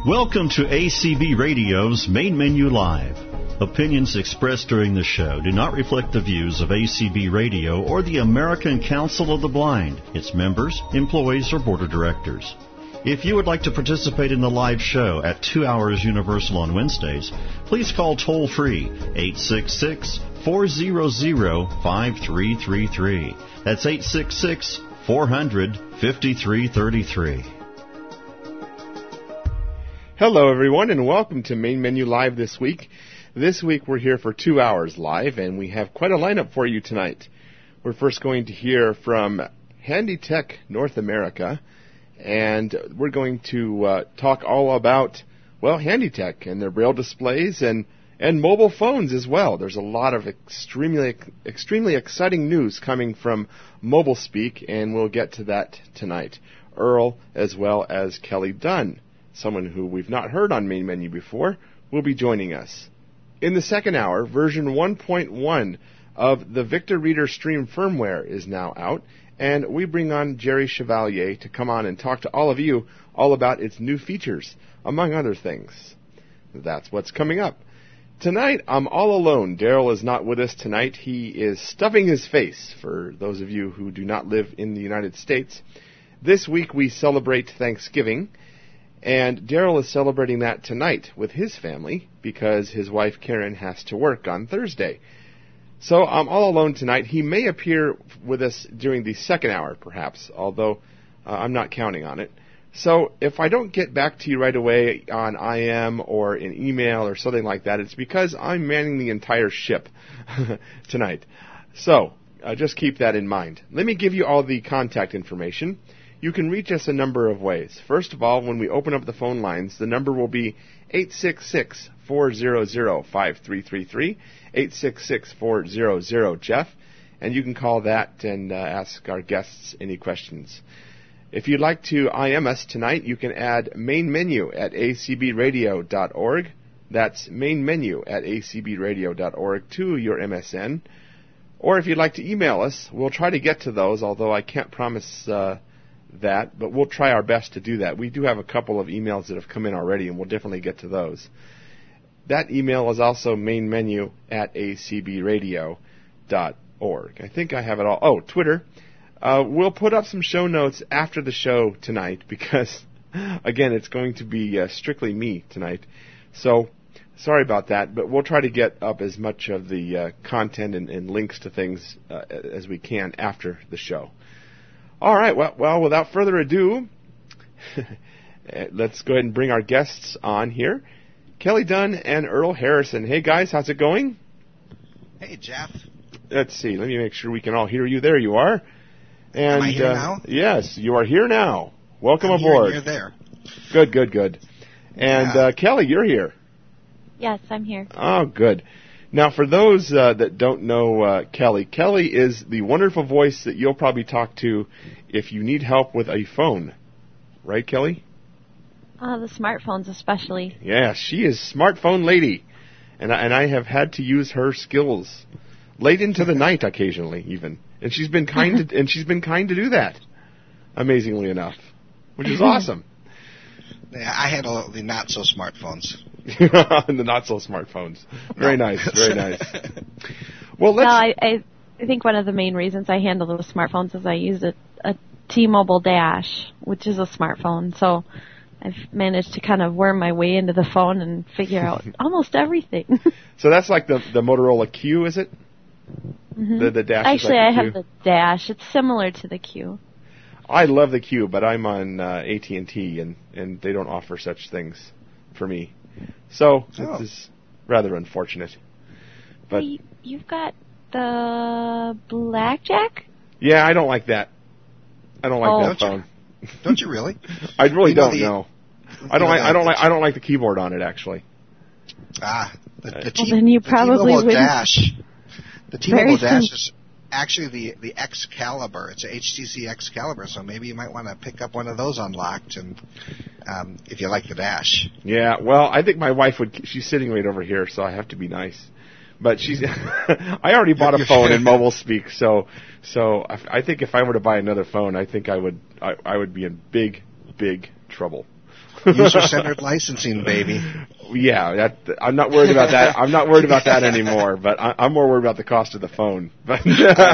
Welcome to ACB Radio's Main Menu Live. Opinions expressed during the show do not reflect the views of ACB Radio or the American Council of the Blind, its members, employees, or board of directors. If you would like to participate in the live show at 2 hours Universal on Wednesdays, please call toll-free 866-400-5333. That's 866-400-5333. Hello, everyone, and welcome to Main Menu Live this week. This week we're here for 2 hours live, and we have quite a lineup for you tonight. We're first going to hear from Handytech North America, and we're going to talk all about, well, Handytech and their braille displays and mobile phones as well. There's a lot of extremely exciting news coming from Mobile Speak, and we'll get to that tonight. Earl, as well as Kelly Dunn, someone who we've not heard on Main Menu before, will be joining us. In the second hour, version 1.1 of the Victor Reader Stream firmware is now out, and we bring on Jerry Chevalier to come on and talk to all of you all about its new features, among other things. That's what's coming up. Tonight, I'm all alone. Daryl is not with us tonight. He is stuffing his face, for those of you who do not live in the United States. This week we celebrate Thanksgiving, and Daryl is celebrating that tonight with his family because his wife Karen has to work on Thursday. So I'm all alone tonight. He may appear with us during the second hour, perhaps, although I'm not counting on it. So if I don't get back to you right away on IM or in email or something like that, it's because I'm manning the entire ship tonight. So just keep that in mind. Let me give you all the contact information. You can reach us a number of ways. First of all, when we open up the phone lines, the number will be 866-400-5333, 866-400-JEFF, and you can call that and ask our guests any questions. If you'd like to IM us tonight, you can add main menu at acbradio.org. That's main menu at acbradio.org to your MSN. Or if you'd like to email us, we'll try to get to those, although I can't promise that, but we'll try our best to do that. We do have a couple of emails that have come in already, and we'll definitely get to those. That email is also mainmenu at acbradio.org. I think I have it all. Oh, Twitter. We'll put up some show notes after the show tonight because, again, it's going to be strictly me tonight. So, sorry about that, but we'll try to get up as much of the content and links to things as we can after the show. All right, well, without further ado, let's go ahead and bring our guests on here. Kelly Dunn and Earl Harrison. Hey, guys, how's it going? Hey, Jeff. Let's see. Let me make sure we can all hear you. There you are. And, am I here now? Yes, you are here now. Welcome I'm aboard. Here, you're there. Good. And Kelly, you're here. Yes, I'm here. Oh, good. Now, for those that don't know Kelly, Kelly is the wonderful voice that you'll probably talk to if you need help with a phone. Right, Kelly? The smartphones especially. Yeah, she is smartphone lady. And I have had to use her skills late into the night occasionally even. And she's been kind to do that, amazingly enough, which is awesome. Yeah, I handle the not-so-smartphones. The not-so-smartphones. Very nice. Well, I think one of the main reasons I handle those smartphones is I use a T-Mobile Dash, which is a smartphone. So I've managed to kind of worm my way into the phone and figure out almost everything. So that's like the Motorola Q, is it? Mm-hmm. The Dash. Actually, I have the Dash. It's similar to the Q. I love the Q, but I'm on AT&T, and they don't offer such things for me. So this is rather unfortunate. But you've got the Blackjack? Yeah, I don't like that. I don't like that phone. Don't you really? I really don't know. I don't like the keyboard on it actually. Then you probably T-Mobile Dash. The T-Mobile Dash is actually the Excalibur. It's a HTC Excalibur, so maybe you might want to pick up one of those unlocked, and if you like the Dash. Yeah, well, I think my wife would. She's sitting right over here, so I have to be nice. But she's. I already bought a phone in Mobile Speak, so I think if I were to buy another phone, I think I would be in big trouble. User-centered licensing, baby. Yeah, I'm not worried about that. I'm not worried about that anymore. But I'm more worried about the cost of the phone. But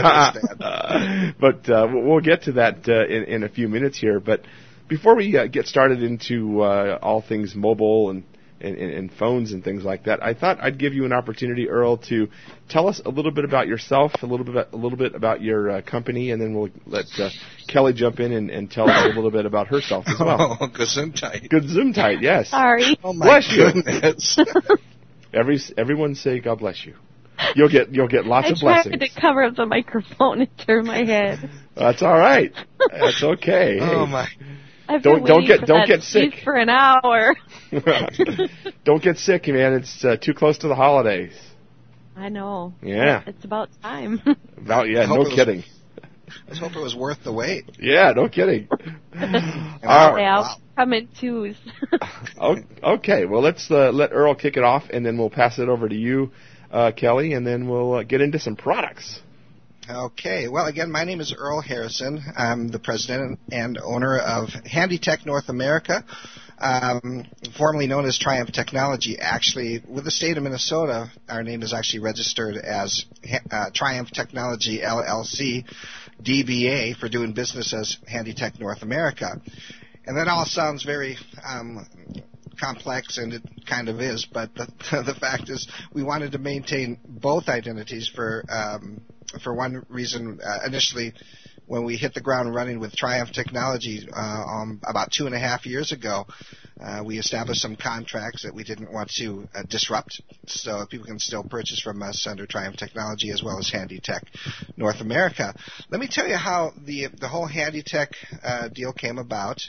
we'll get to that in a few minutes here. But before we get started into all things mobile and phones and things like that, I thought I'd give you an opportunity, Earl, to tell us a little bit about yourself, a little bit about your company, and then we'll let Kelly jump in and tell us a little bit about herself as well. Oh, Gesundheit. Gesundheit, yes. Sorry. Oh my Bless goodness. you. Everyone say God bless you. You'll get lots of blessings. I tried to cover up the microphone and turn my head. That's all right. That's okay. Oh Hey. my. I've been Don't waiting for get that sick for an hour. Don't get sick, man. It's too close to the holidays. I know. Yeah. It's about time. No kidding. Let's hope it was worth the wait. Yeah, no kidding. I'll come in twos. Okay, well, let's let Earl kick it off, and then we'll pass it over to you, Kelly, and then we'll get into some products. Okay. Well, again, my name is Earl Harrison. I'm the president and owner of HandyTech North America, formerly known as Triumph Technology. Actually, with the state of Minnesota, our name is actually registered as Triumph Technology LLC, DBA, for doing business as HandyTech North America. And that all sounds very complex, and it kind of is, but the fact is we wanted to maintain both identities for one reason. Initially, when we hit the ground running with Triumph Technology about 2.5 years ago, we established some contracts that we didn't want to disrupt, so people can still purchase from us under Triumph Technology as well as HandyTech North America. Let me tell you how the whole HandyTech deal came about.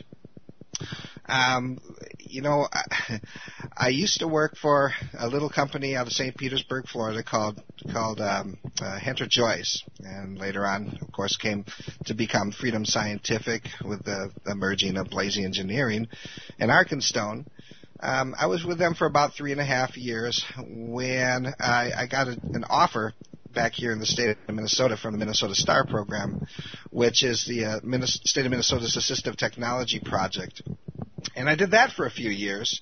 I used to work for a little company out of St. Petersburg, Florida called Hunter Joyce, and later on, of course, came to become Freedom Scientific with the merging of Blazy Engineering and Arkenstone. I was with them for about 3.5 years when I got an offer back here in the state of Minnesota from the Minnesota STAR program, which is the state of Minnesota's Assistive Technology Project. And I did that for a few years,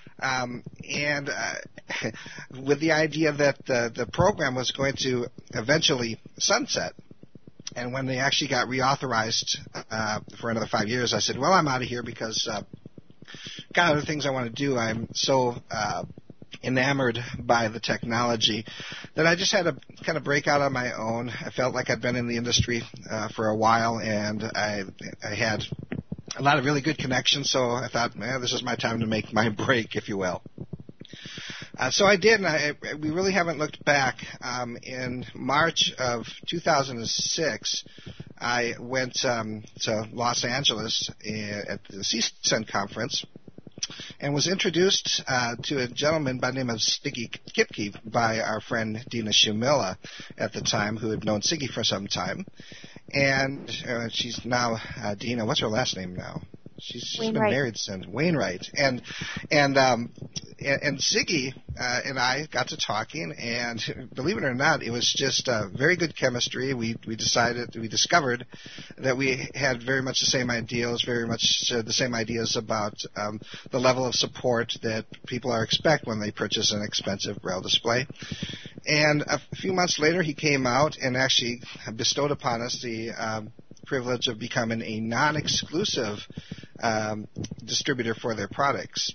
with the idea that the program was going to eventually sunset. And when they actually got reauthorized for another 5 years, I said, well, I'm out of here because got other things I want to do. I'm so enamored by the technology that I just had to kind of break out on my own. I felt like I'd been in the industry for a while, and I had a lot of really good connections, so I thought, man, this is my time to make my break, if you will. So I did, and we really haven't looked back. In March of 2006, I went to Los Angeles at the CSUN conference and was introduced to a gentleman by the name of Siggy Kipke by our friend Dina Shumila at the time, who had known Siggy for some time. And she's now Dina. What's her last name now? She's been married since Wainwright. And Siggy and I got to talking, and believe it or not, it was just very good chemistry. We discovered that we had very much the same ideals, very much the same ideas about the level of support that people expect when they purchase an expensive Braille display. And a few months later, he came out and actually bestowed upon us the privilege of becoming a non-exclusive distributor for their products.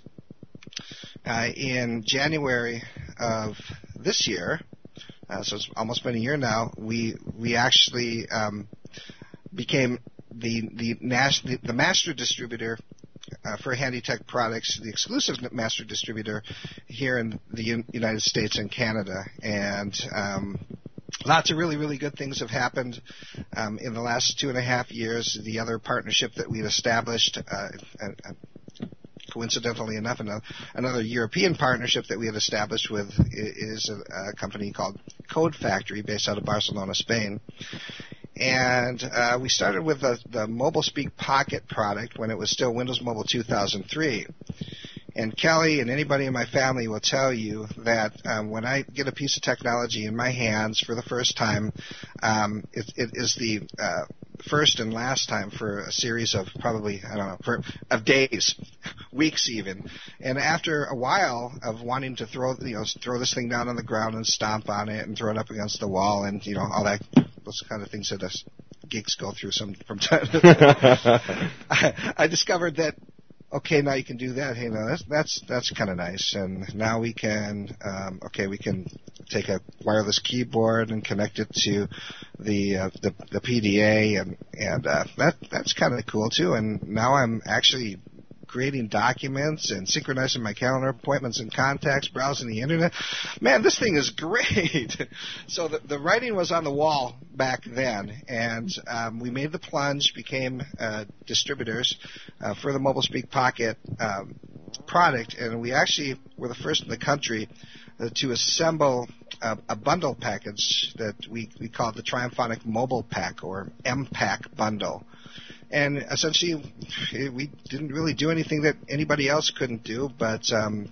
In January of this year, so it's almost been a year now, we actually became the master distributor for HandyTech products, the exclusive master distributor here in the United States and Canada. And lots of really, really good things have happened in the last 2.5 years. The other partnership that we've established, coincidentally enough, another European partnership that we had established with is a company called Code Factory based out of Barcelona, Spain. And we started with the MobileSpeak Pocket product when it was still Windows Mobile 2003. And Kelly and anybody in my family will tell you that when I get a piece of technology in my hands for the first time, it is the first and last time for a series of probably, of days weeks even. And after a while of wanting to throw this thing down on the ground and stomp on it and throw it up against the wall and all that, those kind of things that us geeks go through from time to time, I discovered that. Okay, now you can do that. Hey, now that's kind of nice. And now we can we can take a wireless keyboard and connect it to the PDA, and that's kind of cool too. And now I'm actually creating documents and synchronizing my calendar appointments and contacts, browsing the internet. Man, this thing is great. So the writing was on the wall back then, and we made the plunge, became distributors for the MobileSpeak Pocket product, and we actually were the first in the country to assemble a bundle package that we called the Triumphonic Mobile Pack, or MPAC bundle. And essentially, we didn't really do anything that anybody else couldn't do, but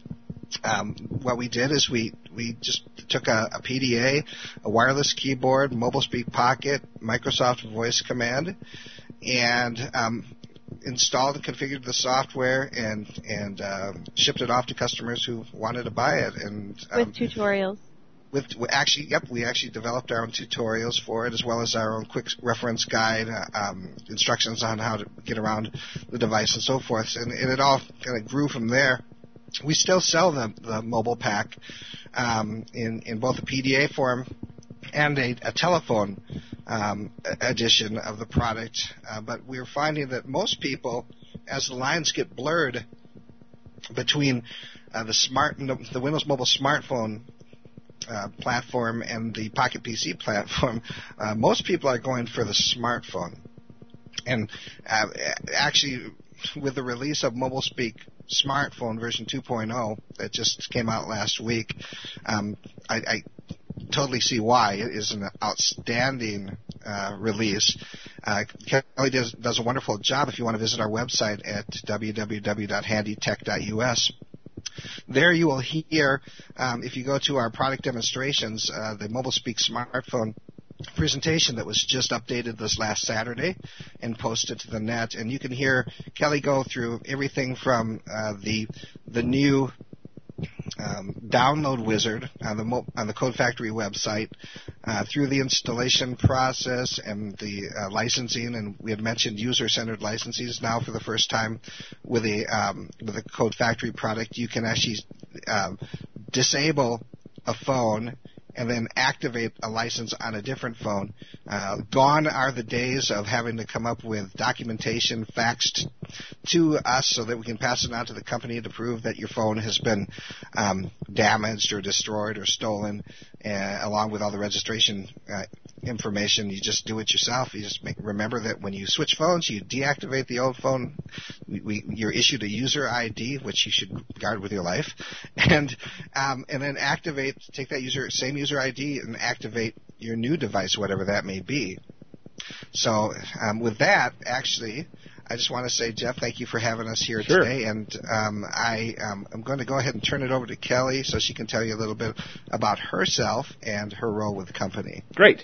what we did is we just took a PDA, a wireless keyboard, MobileSpeak Pocket, Microsoft Voice Command, and installed and configured the software and shipped it off to customers who wanted to buy it. And with tutorials. We actually developed our own tutorials for it, as well as our own quick reference guide, instructions on how to get around the device and so forth. And it all kind of grew from there. We still sell the mobile pack in both a PDA form and a telephone edition of the product. But we're finding that most people, as the lines get blurred between the Windows Mobile smartphone platform and the Pocket PC platform, most people are going for the smartphone. And actually, with the release of MobileSpeak Smartphone version 2.0 that just came out last week, I totally see why. It is an outstanding release. Kelly does a wonderful job. If you want to visit our website at www.handytech.us, there you will hear, if you go to our product demonstrations, the MobileSpeak Smartphone presentation that was just updated this last Saturday and posted to the net, and you can hear Kelly go through everything from the new download wizard on the Code Factory website, through the installation process and the licensing, and we had mentioned user-centered licenses. Now, for the first time with the Code Factory product, you can actually disable a phone and then activate a license on a different phone. Gone are the days of having to come up with documentation faxed to us so that we can pass it on to the company to prove that your phone has been damaged or destroyed or stolen, along with all the registration information. You just do it yourself. You just remember that when you switch phones, you deactivate the old phone. You're issued a user ID, which you should guard with your life, and then take that same user ID and activate your new device, whatever that may be. So with that, actually, I just want to say, Jeff, thank you for having us here today, and I'm going to go ahead and turn it over to Kelly so she can tell you a little bit about herself and her role with the company. Great.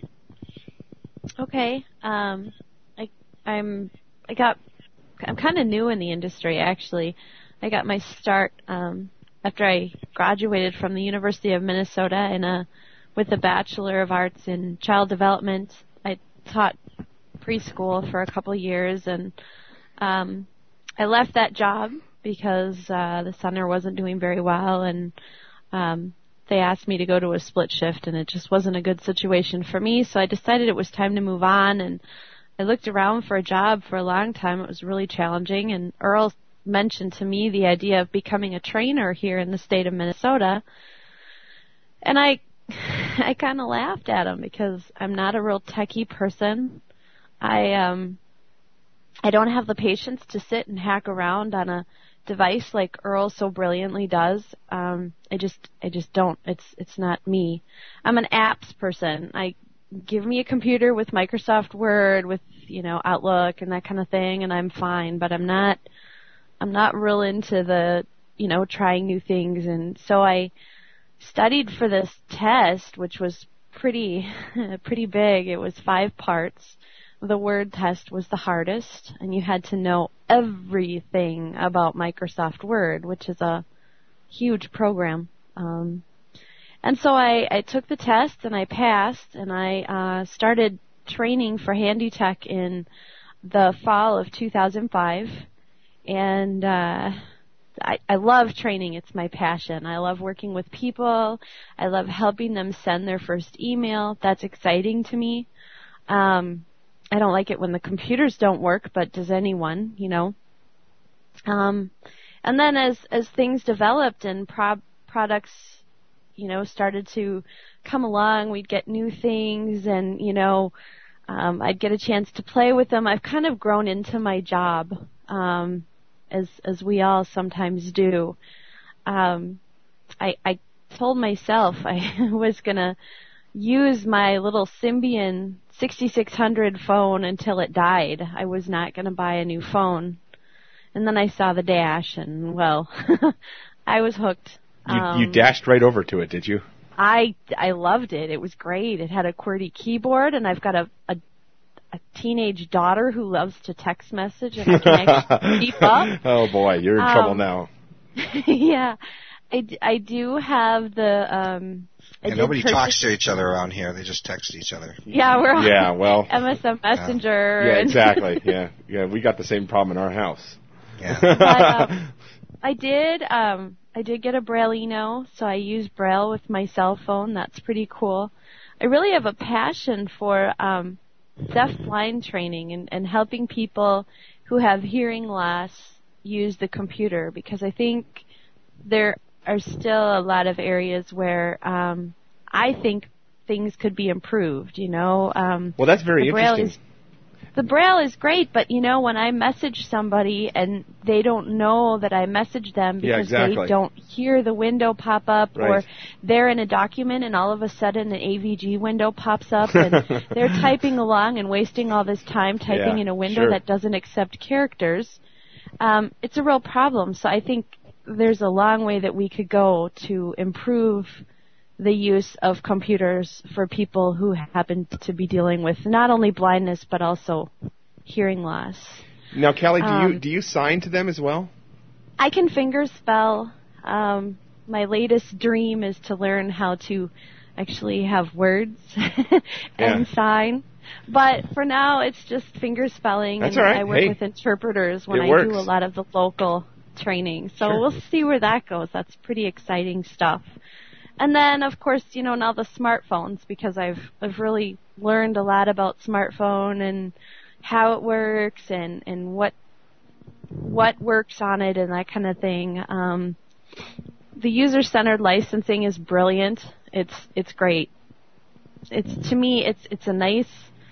Okay. I'm kind of new in the industry, actually. I got my start after I graduated from the University of Minnesota with a Bachelor of Arts in Child Development. I taught preschool for a couple years, and I left that job because the center wasn't doing very well, and they asked me to go to a split shift, and it just wasn't a good situation for me, so I decided it was time to move on, and I looked around for a job for a long time. It was really challenging, and Earl mentioned to me the idea of becoming a trainer here in the state of Minnesota, and I kind of laughed at him because I'm not a real techie person. I don't have the patience to sit and hack around on a device like Earl so brilliantly does. I just don't. It's not me. I'm an apps person. Give me a computer with Microsoft Word, with Outlook and that kind of thing, and I'm fine. But I'm not real into the trying new things, and so I studied for this test, which was pretty big. It was 5 parts. the Word test was the hardest, and you had to know everything about Microsoft Word, which is a huge program. And so I took the test, and I passed, and I started training for HandyTech in the fall of 2005. And I love training. It's my passion. I love working with people. I love helping them send their first email. That's exciting to me. I don't like it when the computers don't work, but does anyone, you know? And then as things developed and products, you know, started to come along, we'd get new things, and, you know, I'd get a chance to play with them. I've kind of grown into my job, as we all sometimes do. I told myself I was gonna use my little Symbian 6600 phone until it died. I was not gonna buy a new phone. And then I saw the Dash, and, well, I was hooked. You dashed right over to it, did you? I loved it. It was great. It had a QWERTY keyboard, and I've got a teenage daughter who loves to text message, and I can actually keep up. Oh boy, you're in trouble now. Yeah, I do have the. And nobody talks to each other around here. They just text each other. Yeah, we're on MSN Messenger. Yeah, exactly. Yeah, we got the same problem in our house. Yeah. But, I did get a Brailleino, so I use Braille with my cell phone. That's pretty cool. I really have a passion for deaf-blind training and helping people who have hearing loss use the computer, because I think there are still a lot of areas where I think things could be improved, you know. Well, that's very interesting. The Braille is great, but, you know, when I message somebody and they don't know that I messaged them because they don't hear the window pop up, or they're in a document and all of a sudden an AVG window pops up and they're typing along and wasting all this time typing in a window that doesn't accept characters, it's a real problem. So I think there's a long way that we could go to improve the use of computers for people who happen to be dealing with not only blindness but also hearing loss. Now, Kelly, do you sign to them as well? I can finger spell. My latest dream is to learn how to actually have words and sign. But for now, it's just finger spelling. That's and all right. I work with interpreters when I do a lot of the local training. So we'll see where that goes. That's pretty exciting stuff. And then, of course, you know, now the smartphones, because I've really learned a lot about smartphone and how it works and what works on it and that kind of thing. The user-centered licensing is brilliant. It's great. To me, it's a nice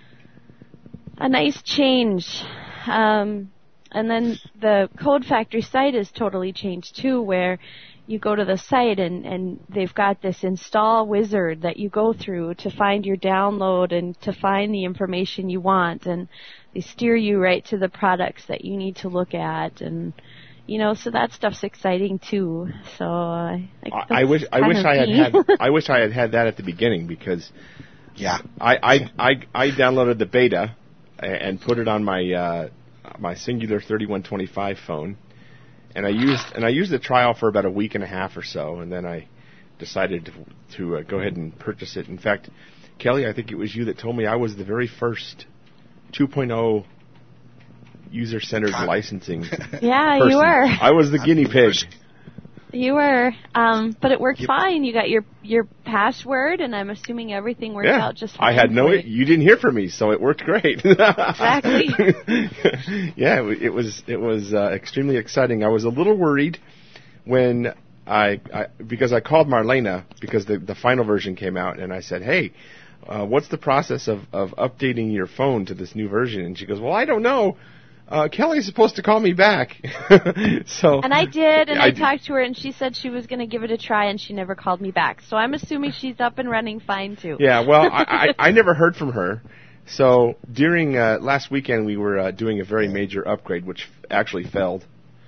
change. And then the Code Factory site is totally changed too, where you go to the site and they've got this install wizard that you go through to find your download and to find the information you want, and they steer you right to the products that you need to look at, and you know, so that stuff's exciting too. So I wish I had had that at the beginning, because I downloaded the beta and put it on my my Singular 3125 phone. And I used the trial for about a week and a half or so, and then I decided to go ahead and purchase it. In fact, Kelly, I think it was you that told me I was the very first 2.0 user-centered licensing person. You were. I was the guinea pig. You were, but it worked fine. You got your password, and I'm assuming everything worked out just fine. I had you didn't hear from me, so it worked great. Exactly. It was extremely exciting. I was a little worried when because I called Marlena because the final version came out, and I said, hey, what's the process of updating your phone to this new version? And she goes, well, I don't know. Kelly's supposed to call me back. And I did, and I talked to her, and she said she was going to give it a try, and she never called me back. So I'm assuming she's up and running fine, too. Yeah, well, I never heard from her. So during last weekend, we were doing a very major upgrade, which actually failed.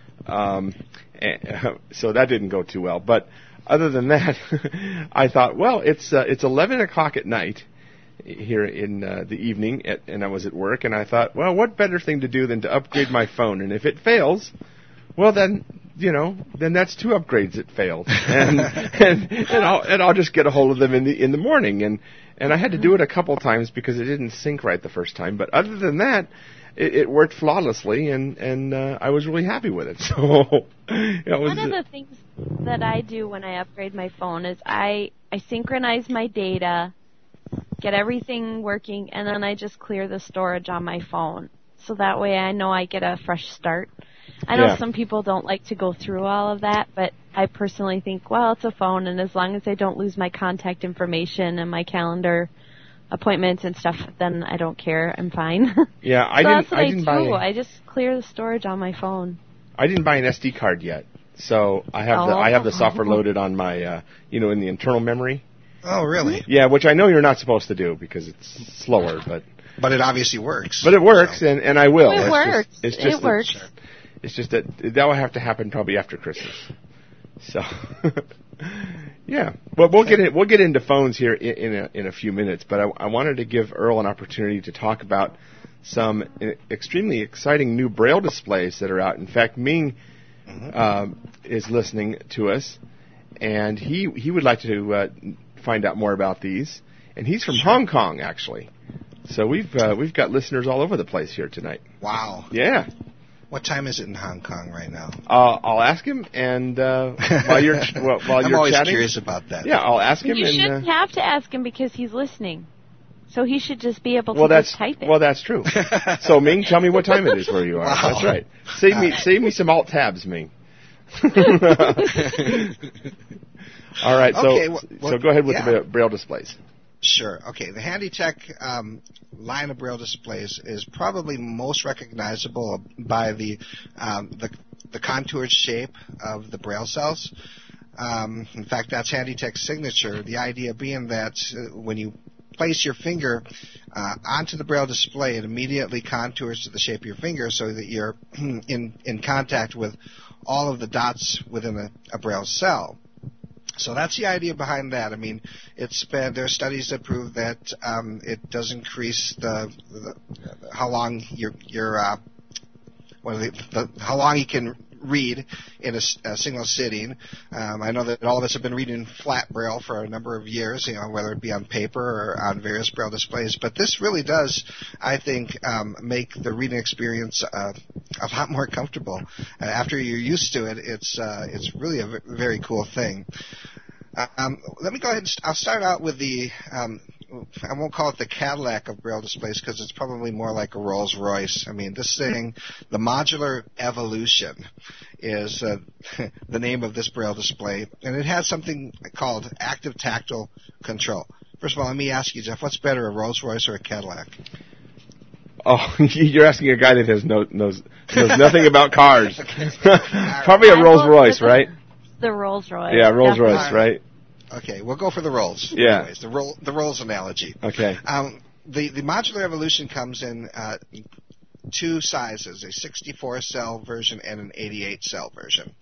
So that didn't go too well. But other than that, I thought, well, it's 11 o'clock at night, here in the evening, and I was at work, and I thought, well, what better thing to do than to upgrade my phone? And if it fails, well, then that's 2 upgrades that failed, and I'll just get a hold of them in the morning, and I had to do it a couple times because it didn't sync right the first time, but other than that, it worked flawlessly, and I was really happy with it. So one of the things that I do when I upgrade my phone is I synchronize my data, get everything working, and then I just clear the storage on my phone. So that way I know I get a fresh start. I know some people don't like to go through all of that, but I personally think, well, it's a phone, and as long as I don't lose my contact information and my calendar appointments and stuff, then I don't care. I'm fine. Yeah, I just clear the storage on my phone. I didn't buy an SD card yet, so I have the software loaded on my in the internal memory. Oh, really? Yeah, which I know you're not supposed to do because it's slower, but it obviously works. But it works, so. and I will. It works. It works. It's just that will have to happen probably after Christmas. So, yeah. Well, we'll get into phones here in a few minutes. But I wanted to give Earl an opportunity to talk about some extremely exciting new Braille displays that are out. In fact, Ming is listening to us, and he would like to find out more about these. And he's from Hong Kong, actually. So we've got listeners all over the place here tonight. Wow. Yeah. What time is it in Hong Kong right now? I'll ask him, and while you're I'm always chatting, curious about that. Yeah, I'll ask him. You shouldn't have to ask him because he's listening, so he should just be able to just type it. Well, that's true. So Ming, tell me what time it is where you are. Wow. That's right. Save me some alt tabs, Ming. All right. So go ahead with the Braille displays. Sure. Okay. The HandyTech line of Braille displays is probably most recognizable by the contoured shape of the Braille cells. In fact, that's HandyTech's signature. The idea being that when you place your finger onto the Braille display, it immediately contours to the shape of your finger so that you're in contact with all of the dots within a Braille cell. So that's the idea behind that. I mean, there are studies that prove that it does increase how long how long you can read in a single sitting. I know that all of us have been reading flat Braille for a number of years, whether it be on paper or on various Braille displays. But this really does, I think, make the reading experience a lot more comfortable. After you're used to it, it's really a very cool thing. Let me go ahead and I'll start out with I won't call it the Cadillac of Braille displays because it's probably more like a Rolls Royce. I mean, this thing, the Modular Evolution is the name of this Braille display, and it has something called active tactile control. First of all, let me ask you, Jeff, what's better, a Rolls Royce or a Cadillac? Oh, you're asking a guy that knows nothing about cars. Probably a Rolls Royce, right? The Rolls Royce. Yeah, Rolls Royce, right? Okay, we'll go for the Rolls. Yeah. Anyways, the Rolls analogy. Okay. The Modular Evolution comes in two sizes, a 64-cell version and an 88-cell version.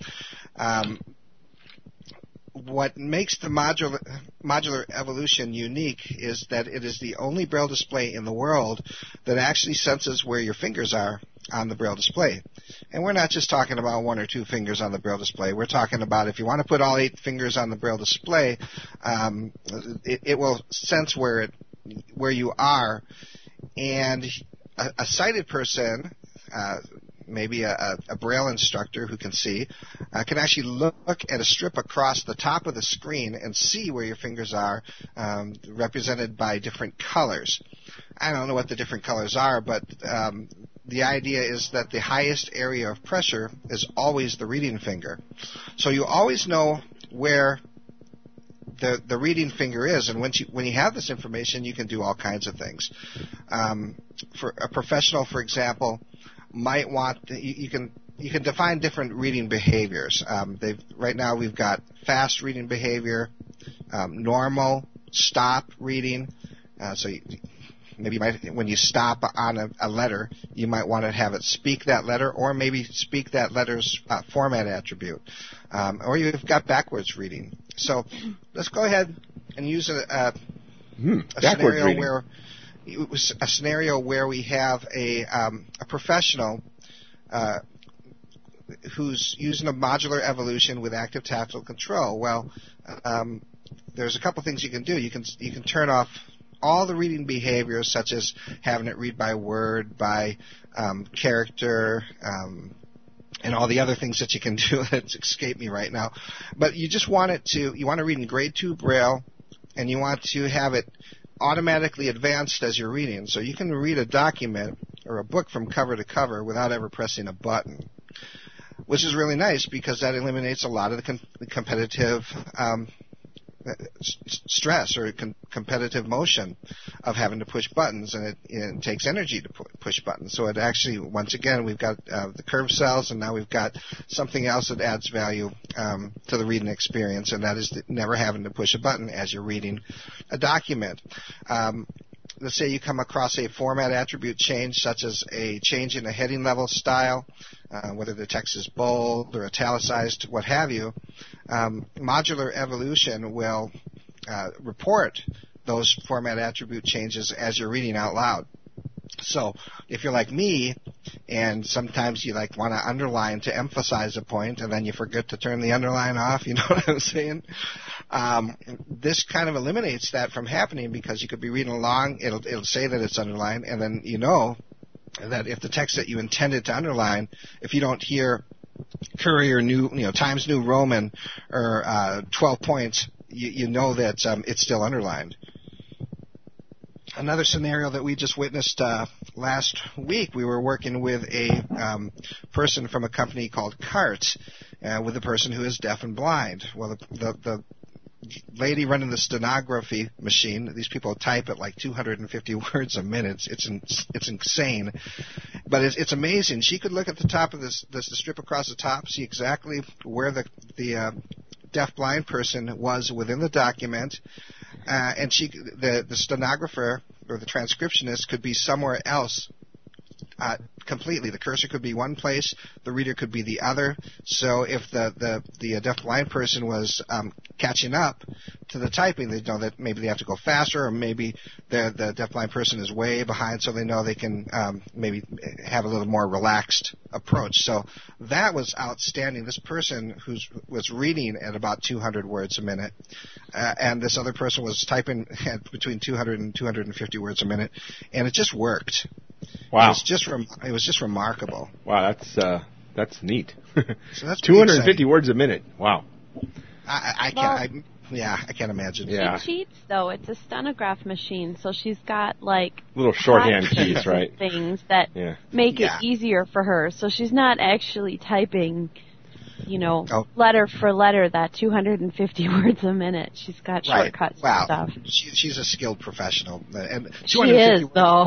What makes the Modular Evolution unique is that it is the only Braille display in the world that actually senses where your fingers are on the Braille display. And we're not just talking about 1 or 2 fingers on the Braille display. We're talking about if you want to put all 8 fingers on the Braille display, it will sense where you are. And a sighted person, maybe a Braille instructor who can see, can actually look at a strip across the top of the screen and see where your fingers are, represented by different colors. I don't know what the different colors are, but the idea is that the highest area of pressure is always the reading finger. So you always know where the reading finger is, and when you have this information, you can do all kinds of things. For a professional, for example, might want you can define different reading behaviors. Right now we've got fast reading behavior, normal, stop reading. So maybe when you stop on a letter, you might want to have it speak that letter, or maybe speak that letter's format attribute. Or you've got backwards reading. So let's go ahead and use a scenario where we have a professional who's using a modular evolution with active tactile control. Well, there's a couple things you can do. You can turn off all the reading behaviors, such as having it read by word, by character, and all the other things that you can do that escape me right now. But you just want to read in grade 2 Braille, and you want to have it automatically advanced as you're reading. So you can read a document or a book from cover to cover without ever pressing a button, which is really nice because that eliminates a lot of the competitive stress or competitive motion of having to push buttons, and it takes energy to push buttons. So it actually, once again, we've got the curved cells, and now we've got something else that adds value to the reading experience, and that is never having to push a button as you're reading a document. Let's say you come across a format attribute change, such as a change in a heading level style, whether the text is bold or italicized, what have you. Modular evolution will report those format attribute changes as you're reading out loud. So if you're like me, and sometimes you want to underline to emphasize a point, and then you forget to turn the underline off, you know what I'm saying? This kind of eliminates that from happening, because you could be reading along, it'll say that it's underlined, and then you know that if the text that you intended to underline, if you don't hear Courier Times New Roman or 12 points, you know that it's still underlined. Another scenario that we just witnessed last week, we were working with a person from a company called CART, with a person who is deaf and blind. Well, the lady running the stenography machine, these people type at 250 words a minute. It's insane, but it's amazing. She could look at the top of the strip across the top, see exactly where the deaf-blind person was within the document, and the stenographer or the transcriptionist could be somewhere else completely. The cursor could be one place, the reader could be the other. So if the deaf-blind person was catching up to the typing, they know that maybe they have to go faster, or maybe the deaf-blind person is way behind, so they know they can maybe have a little more relaxed approach. So that was outstanding. This person was reading at about 200 words a minute, and this other person was typing at between 200 and 250 words a minute, and it just worked. Wow! It was just remarkable. Wow, that's neat. So that's 250 words a minute. Wow. I can't imagine. Yeah. She cheats though. It's a stenograph machine, so she's got little shorthand keys, right? Things that make it easier for her. So she's not actually typing, letter for letter, that 250 words a minute. She's got shortcuts and stuff. She's a skilled professional. And she is, though.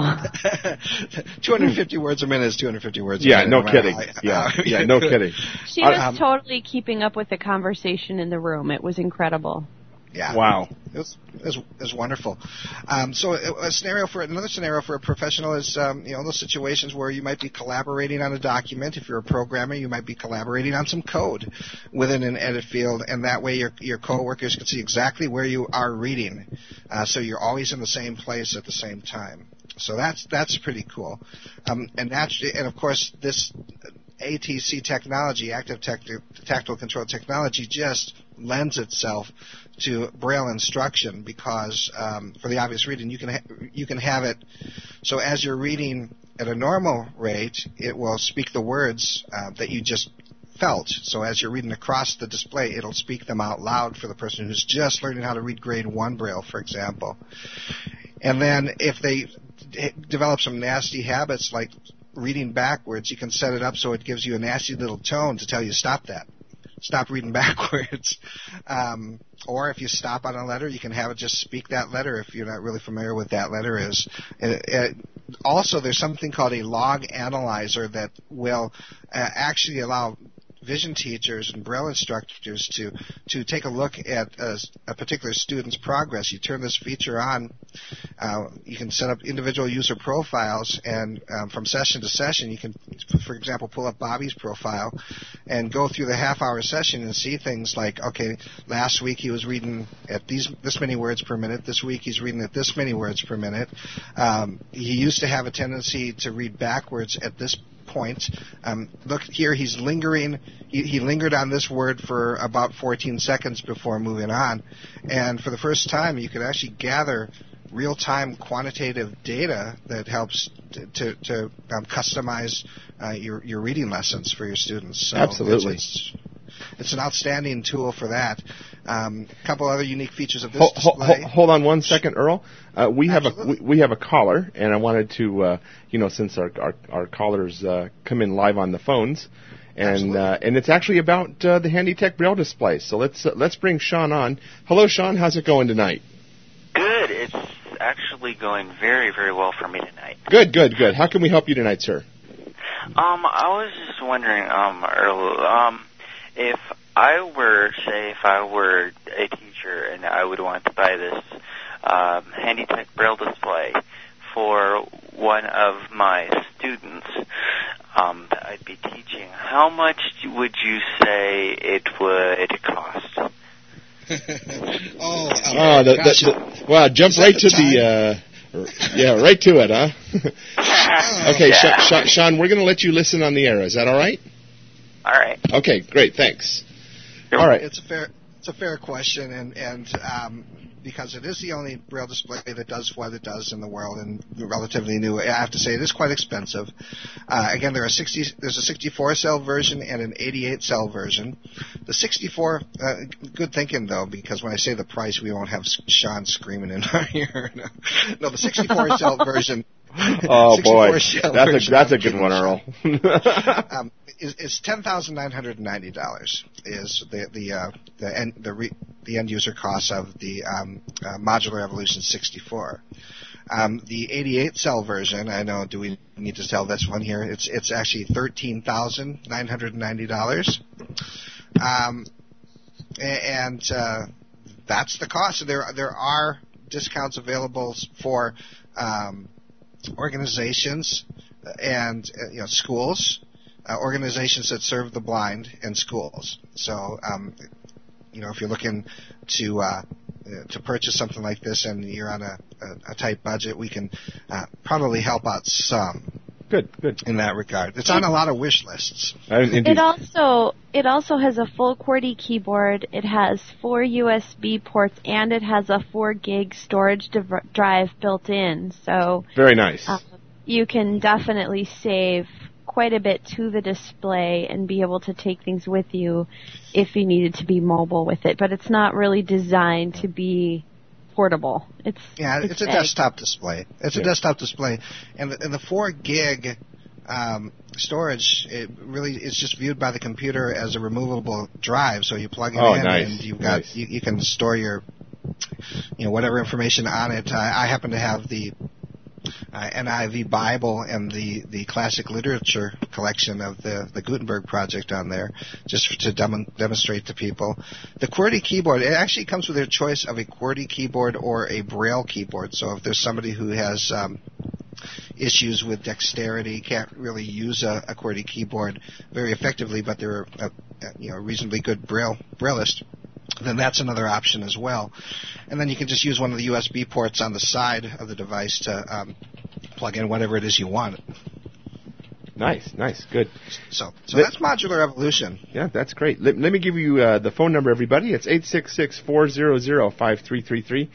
250 words a minute is 250 words a Yeah, minute. no kidding. No kidding. She was totally keeping up with the conversation in the room. It was incredible. Yeah. Wow. It was wonderful. So another scenario for a professional is those situations where you might be collaborating on a document. If you're a programmer, you might be collaborating on some code within an edit field, and that way your coworkers can see exactly where you are reading. So you're always in the same place at the same time. So that's pretty cool. And of course this ATC technology, active tactile control technology, just lends itself to Braille instruction, because for the obvious reason, you can have it so as you're reading at a normal rate, it will speak the words that you just felt. So as you're reading across the display, it'll speak them out loud for the person who's just learning how to read grade 1 Braille, for example. And then if they develop some nasty habits like reading backwards, you can set it up so it gives you a nasty little tone to tell you stop reading backwards. Or if you stop on a letter, you can have it just speak that letter if you're not really familiar with what that letter is. Also, there's something called a log analyzer that will actually allow vision teachers and Braille instructors to take a look at a particular student's progress. You turn this feature on. You can set up individual user profiles, and from session to session, you can, for example, pull up Bobby's profile and go through the half-hour session and see things like, okay, last week he was reading at this many words per minute. This week he's reading at this many words per minute. He used to have a tendency to read backwards at this point. Look here, he's lingering. He lingered on this word for about 14 seconds before moving on. And for the first time, you could actually gather real-time quantitative data that helps to customize your reading lessons for your students. So absolutely. It's an outstanding tool for that. A couple other unique features of this display. Hold on one second, Earl. We have a caller, and I wanted to, since our callers come in live on the phones, and it's actually about the HandyTech Braille display. So let's bring Sean on. Hello, Sean. How's it going tonight? Good. It's actually going very, very well for me tonight. Good. How can we help you tonight, sir? I was just wondering, Earl, if I were a teacher and I would want to buy this HandyTech Braille display for one of my students that I'd be teaching, how much would you say it would cost? Wow! Jump right to right to it, huh? Okay, Sean, we're going to let you listen on the air. Is that all right? All right. Okay, great. Thanks. All right. It's a fair question, and because it is the only Braille display that does what it does in the world and relatively new, I have to say it is quite expensive. Again, there's a 64-cell version and an 88-cell version. The 64, good thinking though, because when I say the price, we won't have Sean screaming in our ear. No, the 64-cell version. Oh boy, that's a good one, Earl. Is $10,990 is the end user cost of the Modular Evolution 64. The 88-cell version, I know, do we need to tell this one here? It's actually $13,990. And that's the cost. There are discounts available for organizations and schools, organizations that serve the blind, and schools. So, if you're looking to purchase something like this and you're on a tight budget, we can probably help out some. Good. In that regard, it's on a lot of wish lists. It also has a full QWERTY keyboard. It has 4 USB ports, and it has a 4 gig storage drive built in. So very nice. You can definitely save quite a bit to the display and be able to take things with you if you needed to be mobile with it. But it's not really designed to be portable. It's a desktop display. It's a desktop display, and the 4 gig storage, it really is just viewed by the computer as a removable drive. So you plug it in, nice. and you've got you can store your whatever information on it. I happen to have the NIV Bible and the classic literature collection of the Gutenberg project on there, just to demonstrate to people. The QWERTY keyboard, it actually comes with a choice of a QWERTY keyboard or a Braille keyboard. So if there's somebody who has issues with dexterity, can't really use a QWERTY keyboard very effectively, but they're a reasonably good Brailleist, then that's another option as well. And then you can just use one of the USB ports on the side of the device to plug in whatever it is you want. Nice, good. So that's Modular Evolution. Yeah, that's great. Let me give you the phone number, everybody. It's 866-400-5333,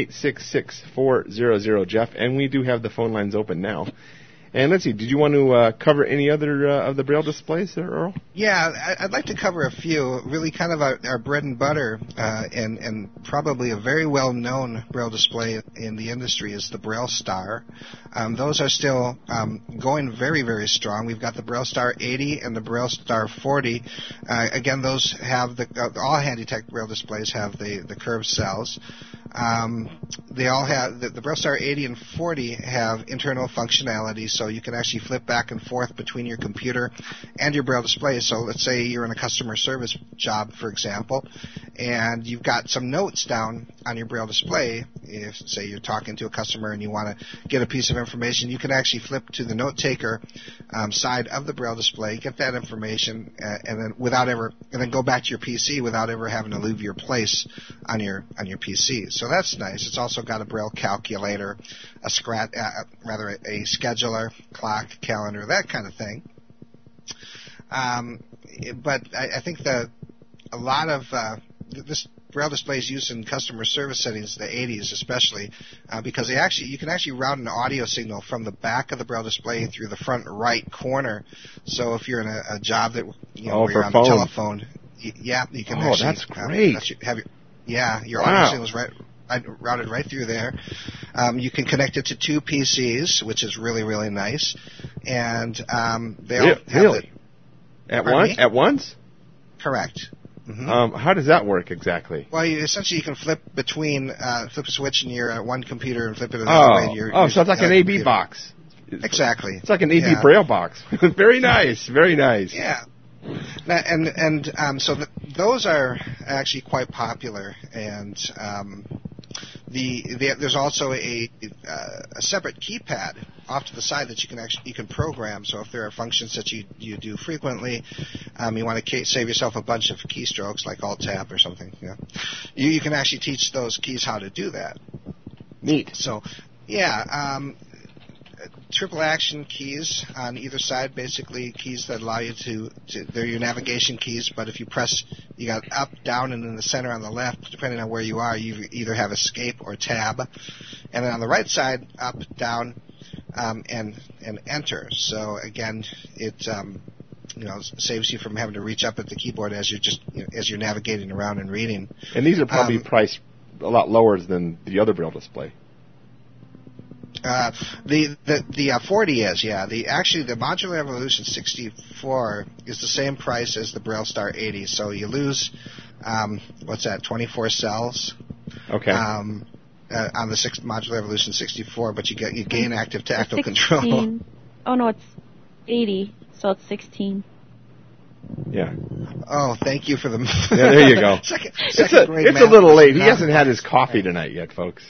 866-400-JEFF, and we do have the phone lines open now. And let's see, did you want to cover any other of the Braille displays there, Earl? Yeah, I'd like to cover a few. Really kind of our bread and butter, and probably a very well-known Braille display in the industry is the Braille Star. Those are still going very, very strong. We've got the Braille Star 80 and the Braille Star 40. Again, those have all HandyTech Braille displays have the curved cells. They all have the Braille Star 80 and 40 have internal functionality, so you can actually flip back and forth between your computer and your Braille display. So let's say you're in a customer service job, for example, and you've got some notes down on your Braille display. If, say, you're talking to a customer and you want to get a piece of information, you can actually flip to the note taker side of the Braille display, get that information, and then go back to your PC without ever having to leave your place on your PC. So that's nice. It's also got a Braille calculator, a scheduler, clock, calendar, that kind of thing. But I think a lot of this Braille display is used in customer service settings, the 80s especially, because you can actually route an audio signal from the back of the Braille display through the front right corner. So if you're in a job that where you're on the telephone, you can actually. Oh, that's great. Your audio signal is routed right through there. You can connect it to two PCs, which is really, really nice. And they all have At once? Correct. Mm-hmm. How does that work exactly? Well, essentially you can flip a switch in your one computer and flip it another way. So it's like an AB box. Exactly. It's like an AB Braille box. Very nice. Very nice. Yeah. So those are actually quite popular, and there's also a separate keypad off to the side that you can program. So if there are functions that you do frequently, you want to save yourself a bunch of keystrokes like Alt-Tab or something. You can actually teach those keys how to do that. Neat. So triple action keys on either side, basically keys that allow you they're your navigation keys, but if you press, you got up, down, and in the center on the left, depending on where you are, you either have escape or tab. And then on the right side, up, down, and enter. So again, it saves you from having to reach up at the keyboard as you're navigating around and reading. And these are probably priced a lot lower than the other Braille display. The 40 is, the Modular Evolution 64 is the same price as the Braille Star 80, so you lose 24 cells. Okay. On the Modular Evolution 64, but you gain active tactile control. Oh no, it's 80, so it's 16. Yeah. Oh, thank you for the. Yeah, there you go. It's a little late. He hasn't had his coffee tonight yet, folks.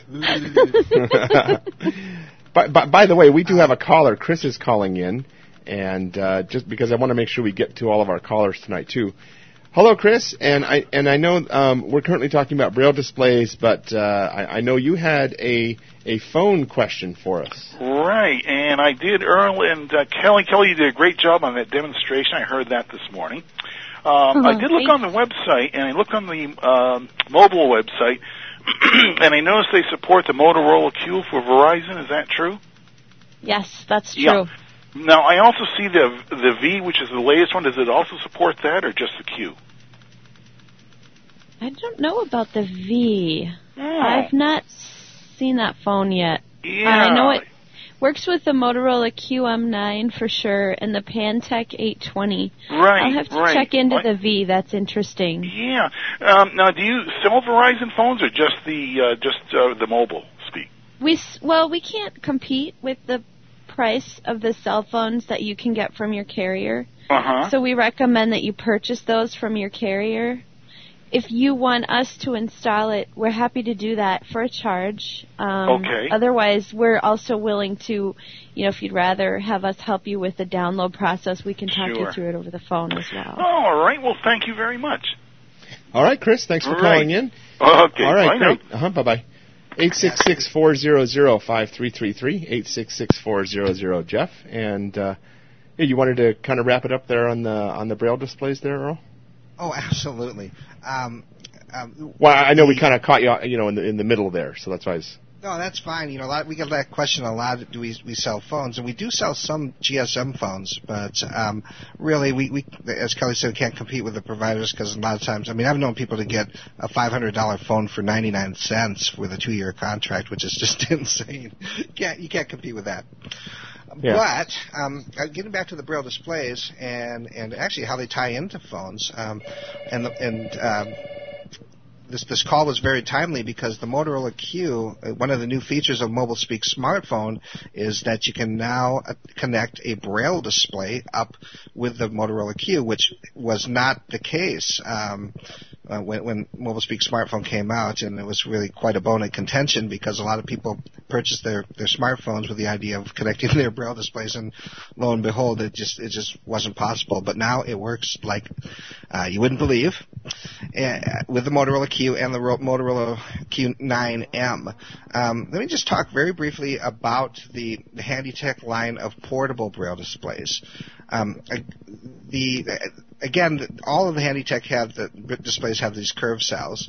By the way, we do have a caller. Chris is calling in, and just because I want to make sure we get to all of our callers tonight too. Hello, Chris, and I know we're currently talking about Braille displays, but I know you had a phone question for us. Right, and I did, Earl, and Kelly, you did a great job on that demonstration. I heard that this morning. I did look on the website, and I looked on the mobile website, and I noticed they support the Motorola Q for Verizon. Is that true? Yes, that's true. Yeah. Now, I also see the V, which is the latest one. Does it also support that, or just the Q? I don't know about the V. Oh. I've not seen that phone yet. Yeah. I know it works with the Motorola QM9 for sure, and the Pantech 820. Right. I'll have to check into the V. That's interesting. Yeah. Now, do you sell Verizon phones, or just the mobile speak? We can't compete with the price of the cell phones that you can get from your carrier. So we recommend that you purchase those from your carrier. If you want us to install it, we're happy to do that for a charge. Okay. Otherwise, we're also willing to, if you'd rather have us help you with the download process, we can talk you through it over the phone as well. All right. Well, thank you very much. All right, Chris. Thanks for calling in. Okay. All right, bye great. Bye-bye. 866-400-5333, 866-400-Jeff. And you wanted to kind of wrap it up there on the Braille displays there, Earl? Oh, absolutely. Well, I know we kind of caught you, in the middle there, so that's why I was... No, that's fine. We get that question a lot. Do we sell phones? And we do sell some GSM phones, but really, we as Kelly said, can't compete with the providers because a lot of times, I've known people to get a $500 phone for 99 cents with a 2-year contract, which is just insane. You can't compete with that. Yeah. But getting back to the Braille displays and actually how they tie into phones, this call was very timely because the Motorola Q, one of the new features of MobileSpeak smartphone is that you can now connect a Braille display up with the Motorola Q, which was not the case when MobileSpeak smartphone came out, and it was really quite a bone of contention because a lot of people purchased their smartphones with the idea of connecting their Braille displays, and lo and behold, it just wasn't possible. But now it works like you wouldn't believe with the Motorola Q and the Motorola Q9M. Let me just talk very briefly about the Handytech line of portable Braille displays. Again, all of the Handytech displays have these curved cells.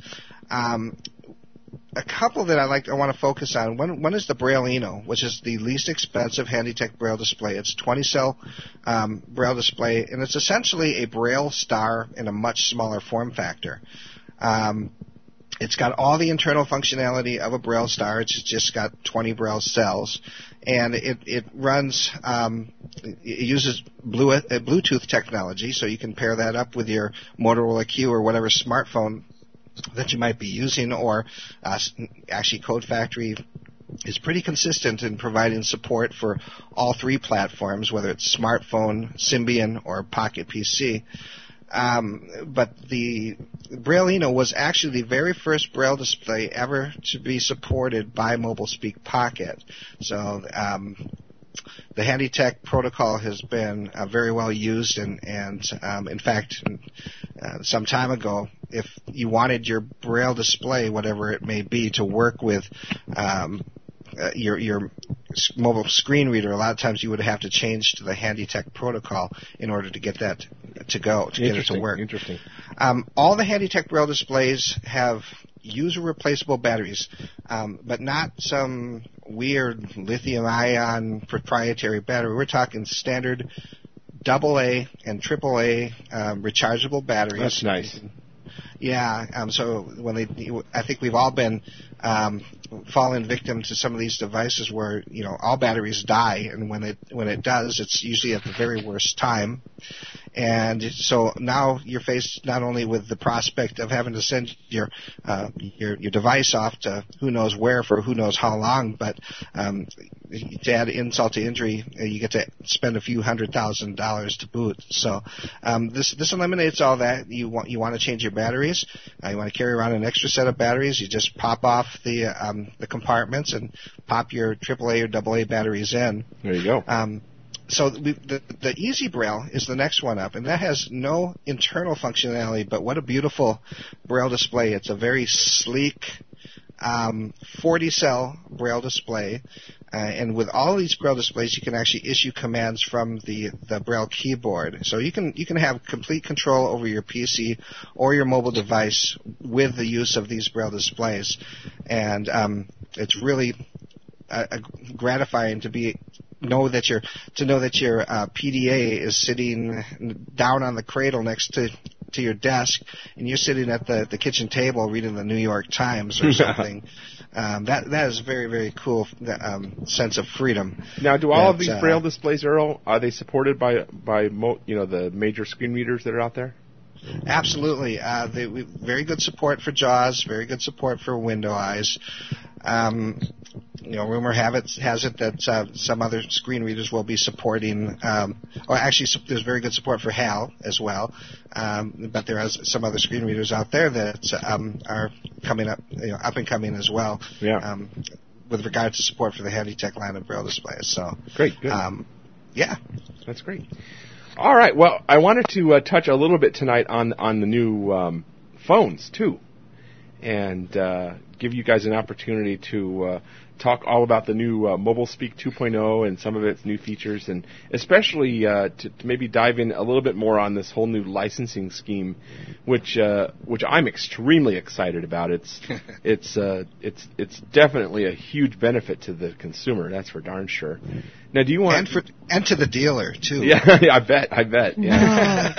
A couple that I want to focus on. One is the Brailleino, which is the least expensive Handytech Braille display. It's a 20-cell Braille display, and it's essentially a Braille Star in a much smaller form factor. It's got all the internal functionality of a Braille Star. It's just got 20 Braille cells, and it runs. It uses Bluetooth technology, so you can pair that up with your Motorola Q or whatever smartphone that you might be using, or actually Code Factory is pretty consistent in providing support for all three platforms, whether it's smartphone, Symbian, or Pocket PC. But the Brailleino was actually the very first Braille display ever to be supported by MobileSpeak Pocket. So the Handytech protocol has been very well used, and in fact, some time ago, if you wanted your Braille display, whatever it may be, to work with your mobile screen reader, a lot of times you would have to change to the Handytech protocol in order to get that to get it to work. Interesting. All the Handytech Braille displays have user-replaceable batteries, but not some weird lithium-ion proprietary battery. We're talking standard AA and AAA rechargeable batteries. That's nice. Yeah, so I think we've all been fallen victim to some of these devices where all batteries die, and when it does, it's usually at the very worst time. And so now you're faced not only with the prospect of having to send your device off to who knows where for who knows how long, but to add insult to injury, you get to spend a few $100,000 to boot. So this eliminates all that. You want to change your batteries. You want to carry around an extra set of batteries. You just pop off the compartments and pop your AAA or AA batteries in. There you go. So the Easy Braille is the next one up, and that has no internal functionality, but what a beautiful Braille display. It's a very sleek 40-cell Braille display, and with all these Braille displays, you can actually issue commands from the Braille keyboard. So you can have complete control over your PC or your mobile device with the use of these Braille displays, and it's really gratifying to know that your PDA is sitting down on the cradle next to your desk, and you're sitting at the kitchen table reading the New York Times or something. That is a very, very cool sense of freedom. Now, do all of these Braille displays, Earl, are they supported by the major screen readers that are out there? Absolutely. Very good support for JAWS, very good support for Window Eyes. Rumor has it that some other screen readers will be supporting, or actually there's very good support for HAL as well, but there are some other screen readers out there that are coming up, up and coming as well. Yeah. With regard to support for the Handytech line of Braille displays. So great. Good. Yeah. That's great. All right. Well, I wanted to touch a little bit tonight on the new phones too, and give you guys an opportunity to talk all about the new MobileSpeak 2.0 and some of its new features, and especially to maybe dive in a little bit more on this whole new licensing scheme, which I'm extremely excited about. It's definitely a huge benefit to the consumer. That's for darn sure. Now, do you want and to the dealer too? Yeah, I bet. Yeah.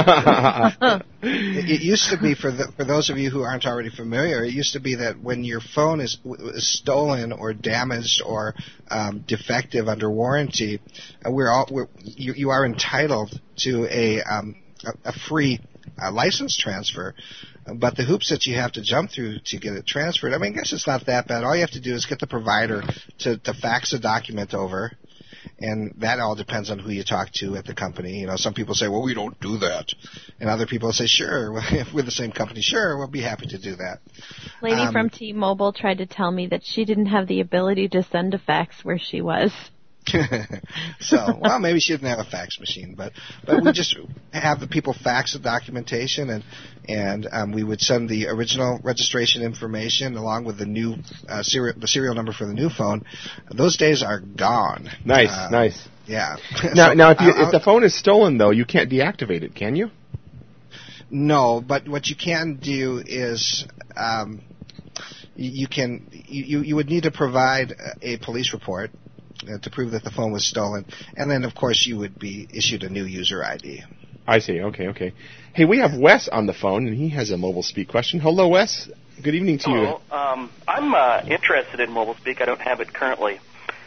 It used to be for those of you who aren't already familiar. It used to be that when your phone is stolen or damaged or defective under warranty, you are entitled to a free license transfer. But the hoops that you have to jump through to get it transferred, I mean, I guess it's not that bad. All you have to do is get the provider to fax a document over, and that all depends on who you talk to at the company. You know, some people say, well, we don't do that. And other people say, sure, if we're the same company, sure, we'll be happy to do that. Lady from T-Mobile tried to tell me that she didn't have the ability to send a fax where she was. So, well, maybe she didn't have a fax machine, but we just have the people fax the documentation, and we would send the original registration information along with the new serial number for the new phone. Those days are gone. Nice. Yeah. Now, if the phone is stolen, though, you can't deactivate it, can you? No, but what you can do is you would need to provide a police report to prove that the phone was stolen, and then of course you would be issued a new user ID. I see. Okay. Hey, we have Wes on the phone, and he has a Mobile Speak question. Hello, Wes. Good evening to you. I'm interested in Mobile Speak. I don't have it currently.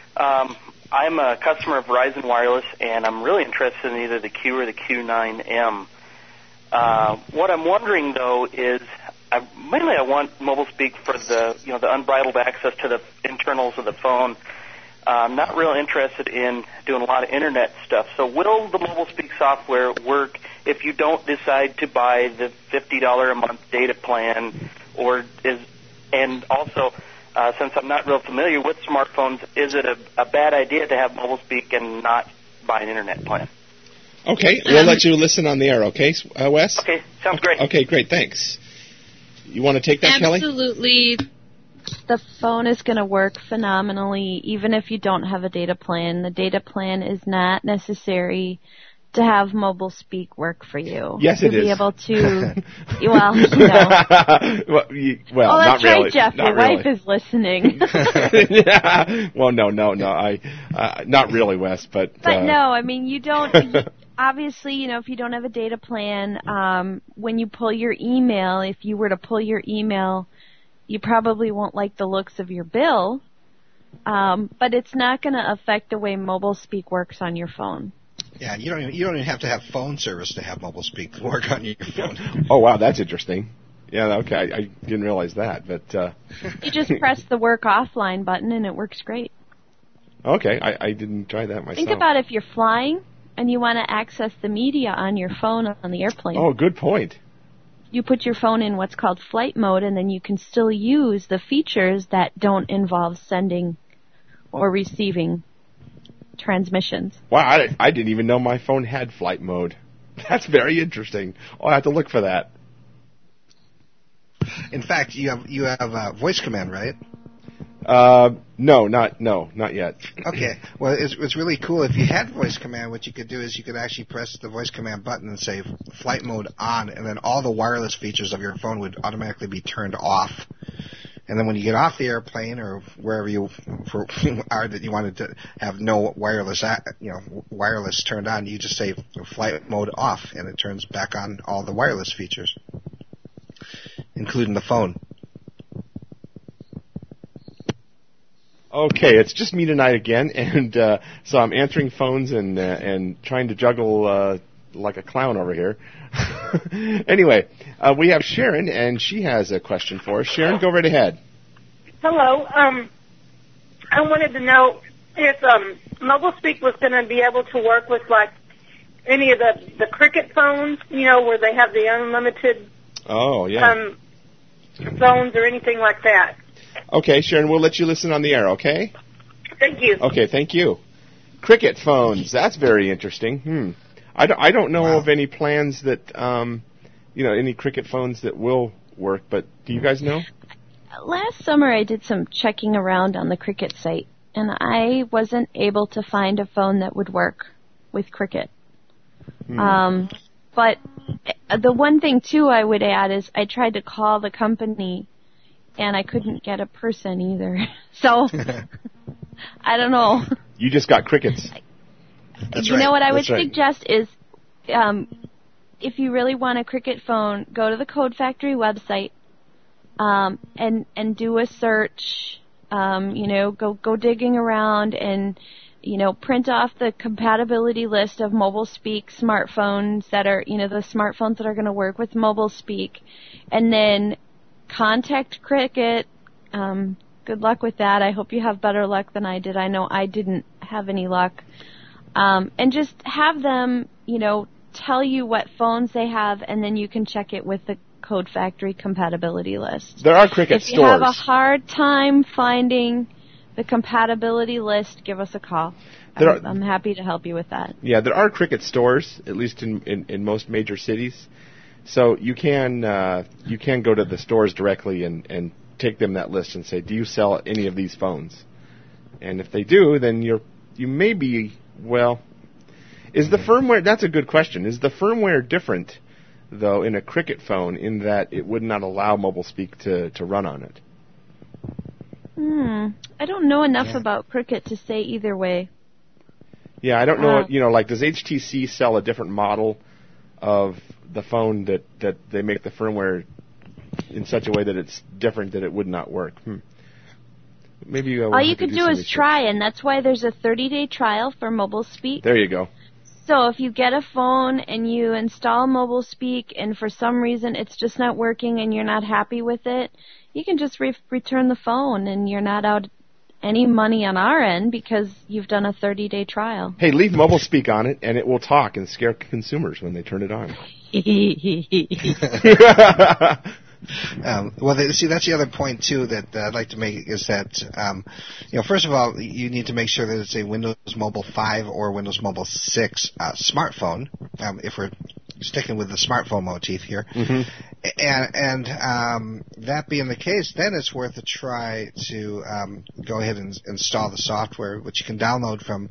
I'm a customer of Verizon Wireless, and I'm really interested in either the Q or the Q9M. What I'm wondering though is, mainly I want Mobile Speak for the unbridled access to the internals of the phone. I'm not real interested in doing a lot of internet stuff. So will the Mobile Speak software work if you don't decide to buy the $50 a month data plan, and also since I'm not real familiar with smartphones, is it a bad idea to have Mobile Speak and not buy an internet plan? Okay, we'll let you listen on the air, okay, Wes? Okay, sounds great. Okay, great, thanks. You want to take that, Kelly? Absolutely. The phone is going to work phenomenally, even if you don't have a data plan. The data plan is not necessary to have Mobile Speak work for you. Yes, it is. To be able to, well, you know. Well, that's not really. right, Jeff. Not Your really. wife is listening. Yeah. Well, no. Not really, Wes, but. But no, I mean, you don't. Obviously, you know, if you don't have a data plan, when you pull your email, if you were to pull your email, you probably won't like the looks of your bill, but it's not going to affect the way Mobile Speak works on your phone. Yeah, you don't even have to have phone service to have Mobile Speak work on your phone. Oh, wow, that's interesting. Yeah, okay, I didn't realize that, but... You just press the work offline button and it works great. Okay, I didn't try that myself. Think about if you're flying and you want to access the media on your phone on the airplane. Oh, good point. You put your phone in what's called flight mode, and then you can still use the features that don't involve sending or receiving transmissions. Wow, I didn't even know my phone had flight mode. That's very interesting. I'll have to look for that. In fact, you have voice command, right? No, not yet. Okay. Well, it's really cool. If you had voice command, what you could do is you could actually press the voice command button and say flight mode on, and then all the wireless features of your phone would automatically be turned off. And then when you get off the airplane or wherever you are that you wanted to have no wireless, wireless turned on, you just say flight mode off, and it turns back on all the wireless features, including the phone. Okay, it's just me tonight again, and so I'm answering phones and trying to juggle like a clown over here. Anyway, we have Sharon, and she has a question for us. Sharon, go right ahead. Hello. I wanted to know if Mobile Speak was going to be able to work with like any of the Cricket phones, where they have the unlimited phones or anything like that. Okay, Sharon, we'll let you listen on the air, okay? Thank you. Okay, thank you. Cricket phones, that's very interesting. I don't know of any plans that, any Cricket phones that will work, but do you guys know? Last summer I did some checking around on the Cricket site, and I wasn't able to find a phone that would work with Cricket. But the one thing, too, I would add is I tried to call the company, and I couldn't get a person either. So, I don't know. You just got crickets. That's you know what I would right. suggest is, if you really want a Cricket phone, go to the Code Factory website, and do a search. Go digging around, and print off the compatibility list of MobileSpeak smartphones that are, the smartphones that are going to work with MobileSpeak, and then contact Cricket. Good luck with that. I hope you have better luck than I did. I know I didn't have any luck. And just have them, tell you what phones they have, and then you can check it with the Code Factory compatibility list. There are Cricket stores. If you have a hard time finding the compatibility list, give us a call. I'm happy to help you with that. Yeah, there are Cricket stores, at least in most major cities. So you can go to the stores directly and take them that list and say, do you sell any of these phones? And if they do, then you may be, is the firmware, that's a good question. Is the firmware different, though, in a Cricket phone in that it would not allow MobileSpeak to run on it? I don't know enough about Cricket to say either way. Yeah, I don't know. Does HTC sell a different model of the phone that they make the firmware in such a way that it's different that it would not work? Maybe all you could do is try, and that's why there's a 30-day trial for MobileSpeak. There you go. So if you get a phone and you install MobileSpeak and for some reason it's just not working and you're not happy with it, you can just return the phone and you're not out any money on our end because you've done a 30-day trial. Hey, leave MobileSpeak on it and it will talk and scare consumers when they turn it on. See, that's the other point, too, that I'd like to make is that, first of all, you need to make sure that it's a Windows Mobile 5 or Windows Mobile 6 smartphone, if we're sticking with the smartphone motif here. Mm-hmm. And that being the case, then it's worth a try to go ahead and install the software, which you can download from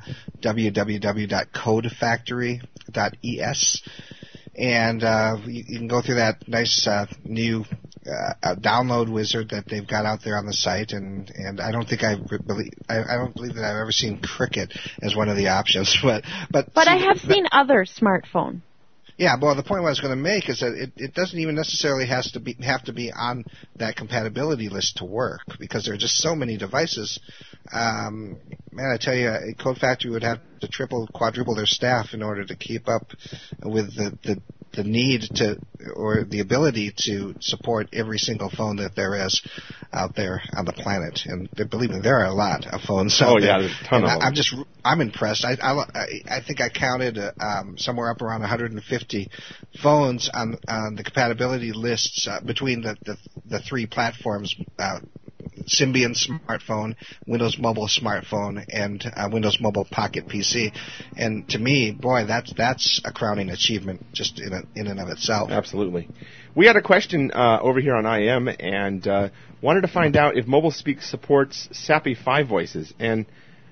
www.codefactory.es. And you can go through that nice new download wizard that they've got out there on the site, and I don't believe that I've ever seen Cricket as one of the options, but I have seen other smartphone. Yeah, well, the point I was going to make is that it doesn't even necessarily have to be on that compatibility list to work, because there are just so many devices. Man, I tell you, Code Factory would have to triple, quadruple their staff in order to keep up with the need to, or the ability to support every single phone that there is out there on the planet. And believe me, there are a lot of phones out there. Oh, yeah, there's a ton of them. I'm impressed. I think I counted somewhere up around 150 phones on the compatibility lists between the three platforms, Symbian smartphone, Windows Mobile smartphone, and Windows Mobile Pocket PC. And to me, boy, that's a crowning achievement just in and of itself. Absolutely. We had a question over here on IM and wanted to find out if MobileSpeak supports SAPI 5 voices. And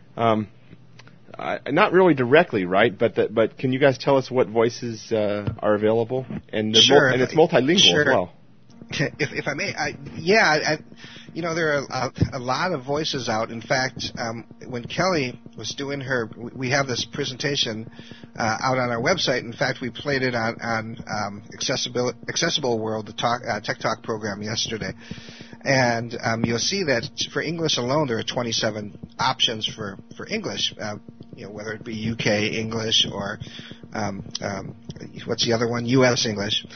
not really directly, right? But can you guys tell us what voices are available? And sure. And it's multilingual as well. If I may, there are a lot of voices out. In fact, when Kelly was doing we have this presentation out on our website. In fact, we played it on Accessible World, the Tech Talk program yesterday. And you'll see that for English alone, there are 27 options for English, whether it be UK English or what's the other one? US English.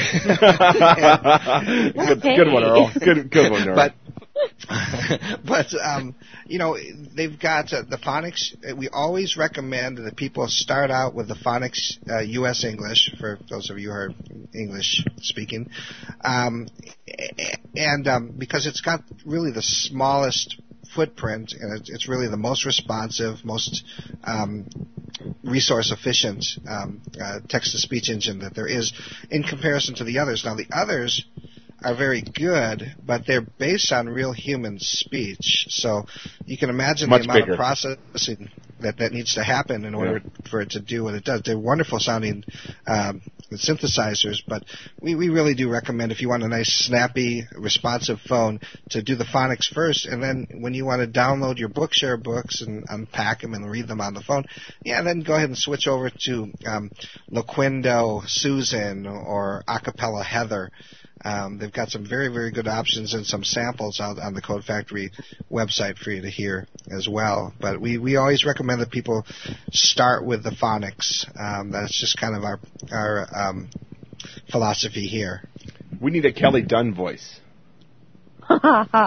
Good one, Earl. Good one, Earl. But they've got the phonics. We always recommend that people start out with the phonics US English, for those of you who are English speaking, and because it's got really the smallest footprint, and it's really the most responsive, most resource efficient text-to-speech engine that there is in comparison to the others. Now, the others are very good, but they're based on real human speech. So you can imagine the amount of processing that needs to happen in order for it to do what it does. They're wonderful sounding synthesizers, but we really do recommend, if you want a nice, snappy, responsive phone, to do the phonics first, and then when you want to download your Bookshare books and unpack them and read them on the phone, then go ahead and switch over to Loquindo Susan or Acapella Heather. They've got some very, very good options and some samples out on the Code Factory website for you to hear as well. But we always recommend that people start with the phonics. That's just kind of our philosophy here. We need a Kelly Dunn voice. No.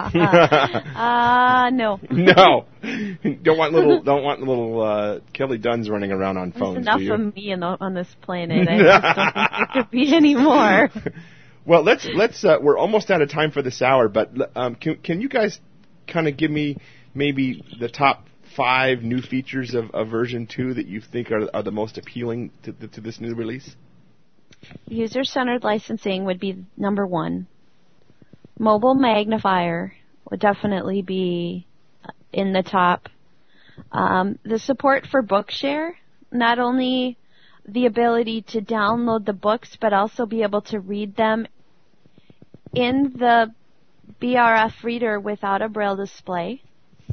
No. Don't want little Kelly Dunns running around on phones. There's enough of me on this planet. I just don't think there could be any more. Well, let's we're almost out of time for this hour, but can you guys kind of give me maybe the top 5 new features of version 2 that you think are the most appealing to this new release? User-centered licensing would be number 1. Mobile magnifier would definitely be in the top. The support for Bookshare, not only the ability to download the books, but also be able to read them in the BRF reader without a Braille display.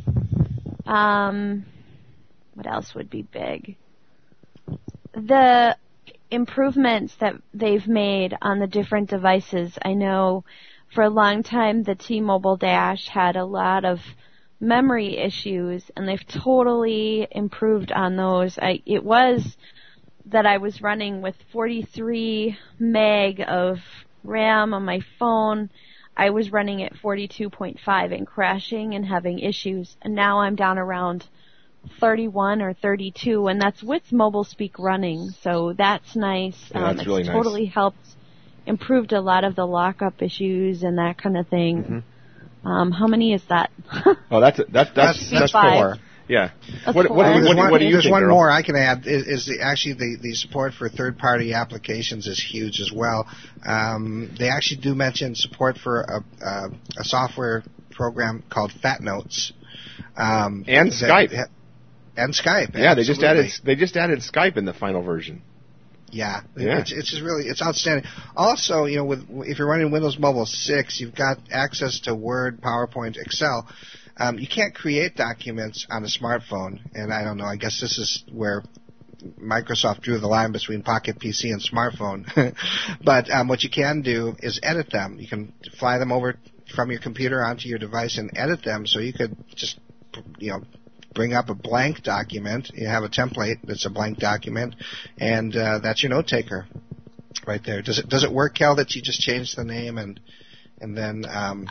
What else would be big? The improvements that they've made on the different devices. I know for a long time the T-Mobile Dash had a lot of memory issues, and they've totally improved on those. It was that I was running with 43 meg of RAM on my phone. I was running at 42.5 and crashing and having issues, and now I'm down around 31 or 32, and that's with MobileSpeak running, so that's nice. Yeah, that's really nice. Totally helped, improved a lot of the lockup issues and that kind of thing. Mm-hmm. How many is that? Oh, that's 4. Yeah. That's What 4. do you There's think, one Earl? more I can add. Is the support for third-party applications is huge as well. They actually do mention support for a software program called FatNotes. And Skype. And Skype. Yeah, absolutely. they just added Skype in the final version. Yeah. It's just really, it's outstanding. Also, if you're running Windows Mobile 6, you've got access to Word, PowerPoint, Excel. You can't create documents on a smartphone, and I don't know, I guess this is where Microsoft drew the line between Pocket PC and smartphone. But what you can do is edit them. You can fly them over from your computer onto your device and edit them, so you could just, bring up a blank document. You have a template that's a blank document, and that's your note taker right there. Does it work, Kel, that you just change the name and then?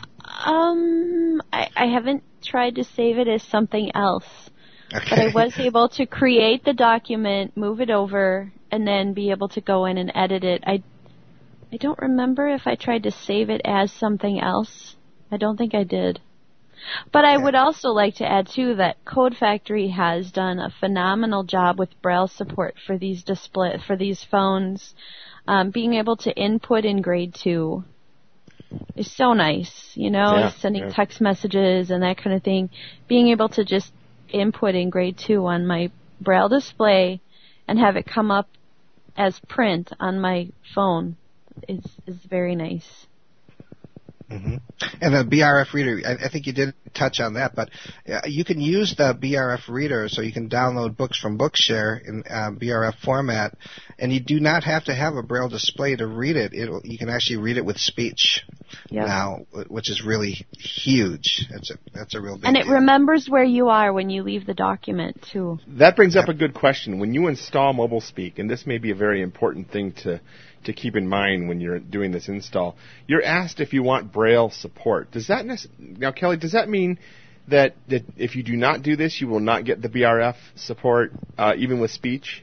I haven't tried to save it as something else, Okay. but I was able to create the document, move it over, and then be able to go in and edit it. I don't remember if I tried to save it as something else. I don't think I did. But I would also like to add, too, that Code Factory has done a phenomenal job with Braille support for these phones. Being able to input in grade 2 is so nice, sending text messages and that kind of thing. Being able to just input in grade 2 on my Braille display and have it come up as print on my phone is very nice. Mm-hmm. And the BRF reader, I think you did touch on that, but you can use the BRF reader, so you can download books from Bookshare in BRF format, and you do not have to have a Braille display to read it. You can actually read it with speech now, which is really huge. That's a real big And it deal. remembers where you are when you leave the document, too. That brings up a good question. When you install MobileSpeak, and this may be a very important thing to keep in mind when you're doing this install, you're asked if you want Braille support. Now, Kelly, does that mean that if you do not do this, you will not get the BRF support, even with speech?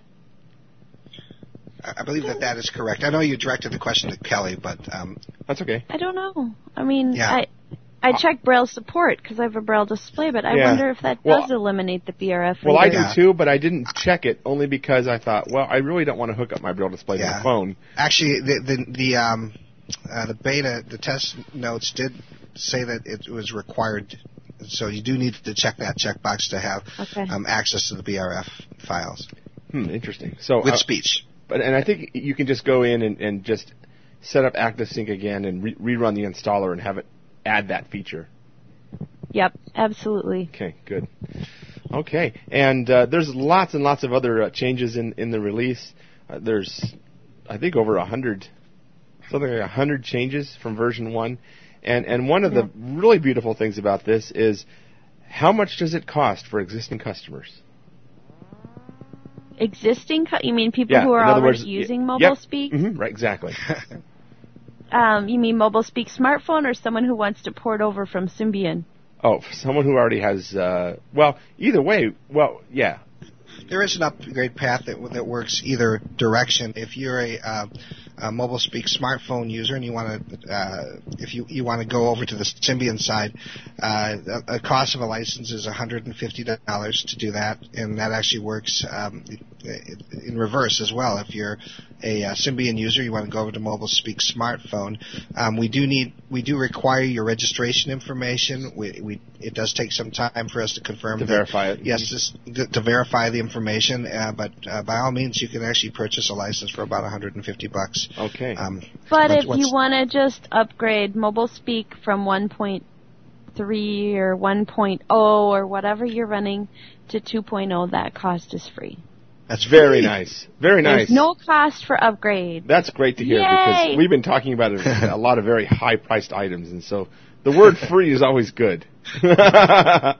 I believe that is correct. I know you directed the question to Kelly, but that's okay. I don't know. I mean, Yeah. I check Braille support because I have a Braille display, but I wonder if that does eliminate the BRF reader. Well, I do too, but I didn't check it only because I thought, well, I really don't want to hook up my Braille display to my phone. Actually, the beta, the test notes did say that it was required, so you do need to check that checkbox to have access to the BRF files. Interesting. So with speech. And I think you can just go in and just set up ActiveSync again and rerun the installer and have it add that feature. Yep, absolutely. Okay, good. Okay, and there's lots and lots of other changes in the release. There's, I think, over 100 something like 100 changes from version 1. And one of the really beautiful things about this is how much does it cost for existing customers? You mean people who are already using MobileSpeak? Mm-hmm. Right, exactly. You mean MobileSpeak smartphone or someone who wants to port over from Symbian? Oh, someone who already has, either way, yeah. There is an upgrade path that works either direction. If you're a MobileSpeak smartphone user and you want to, if you want to go over to the Symbian side, the cost of a license is $150 to do that, and that actually works in reverse as well. If you're a Symbian user, you want to go over to MobileSpeak smartphone. We do require your registration information. It does take some time for us to confirm to verify it. Yes, to verify the information. But by all means, you can actually purchase a license for about $150. Okay. But if you want to just upgrade MobileSpeak from 1.3 or 1.0 or whatever you're running to 2.0, that cost is free. That's very nice. Very nice. There's no cost for upgrade. That's great to hear. Yay! Because we've been talking about a lot of very high-priced items, and so the word free is always good. Let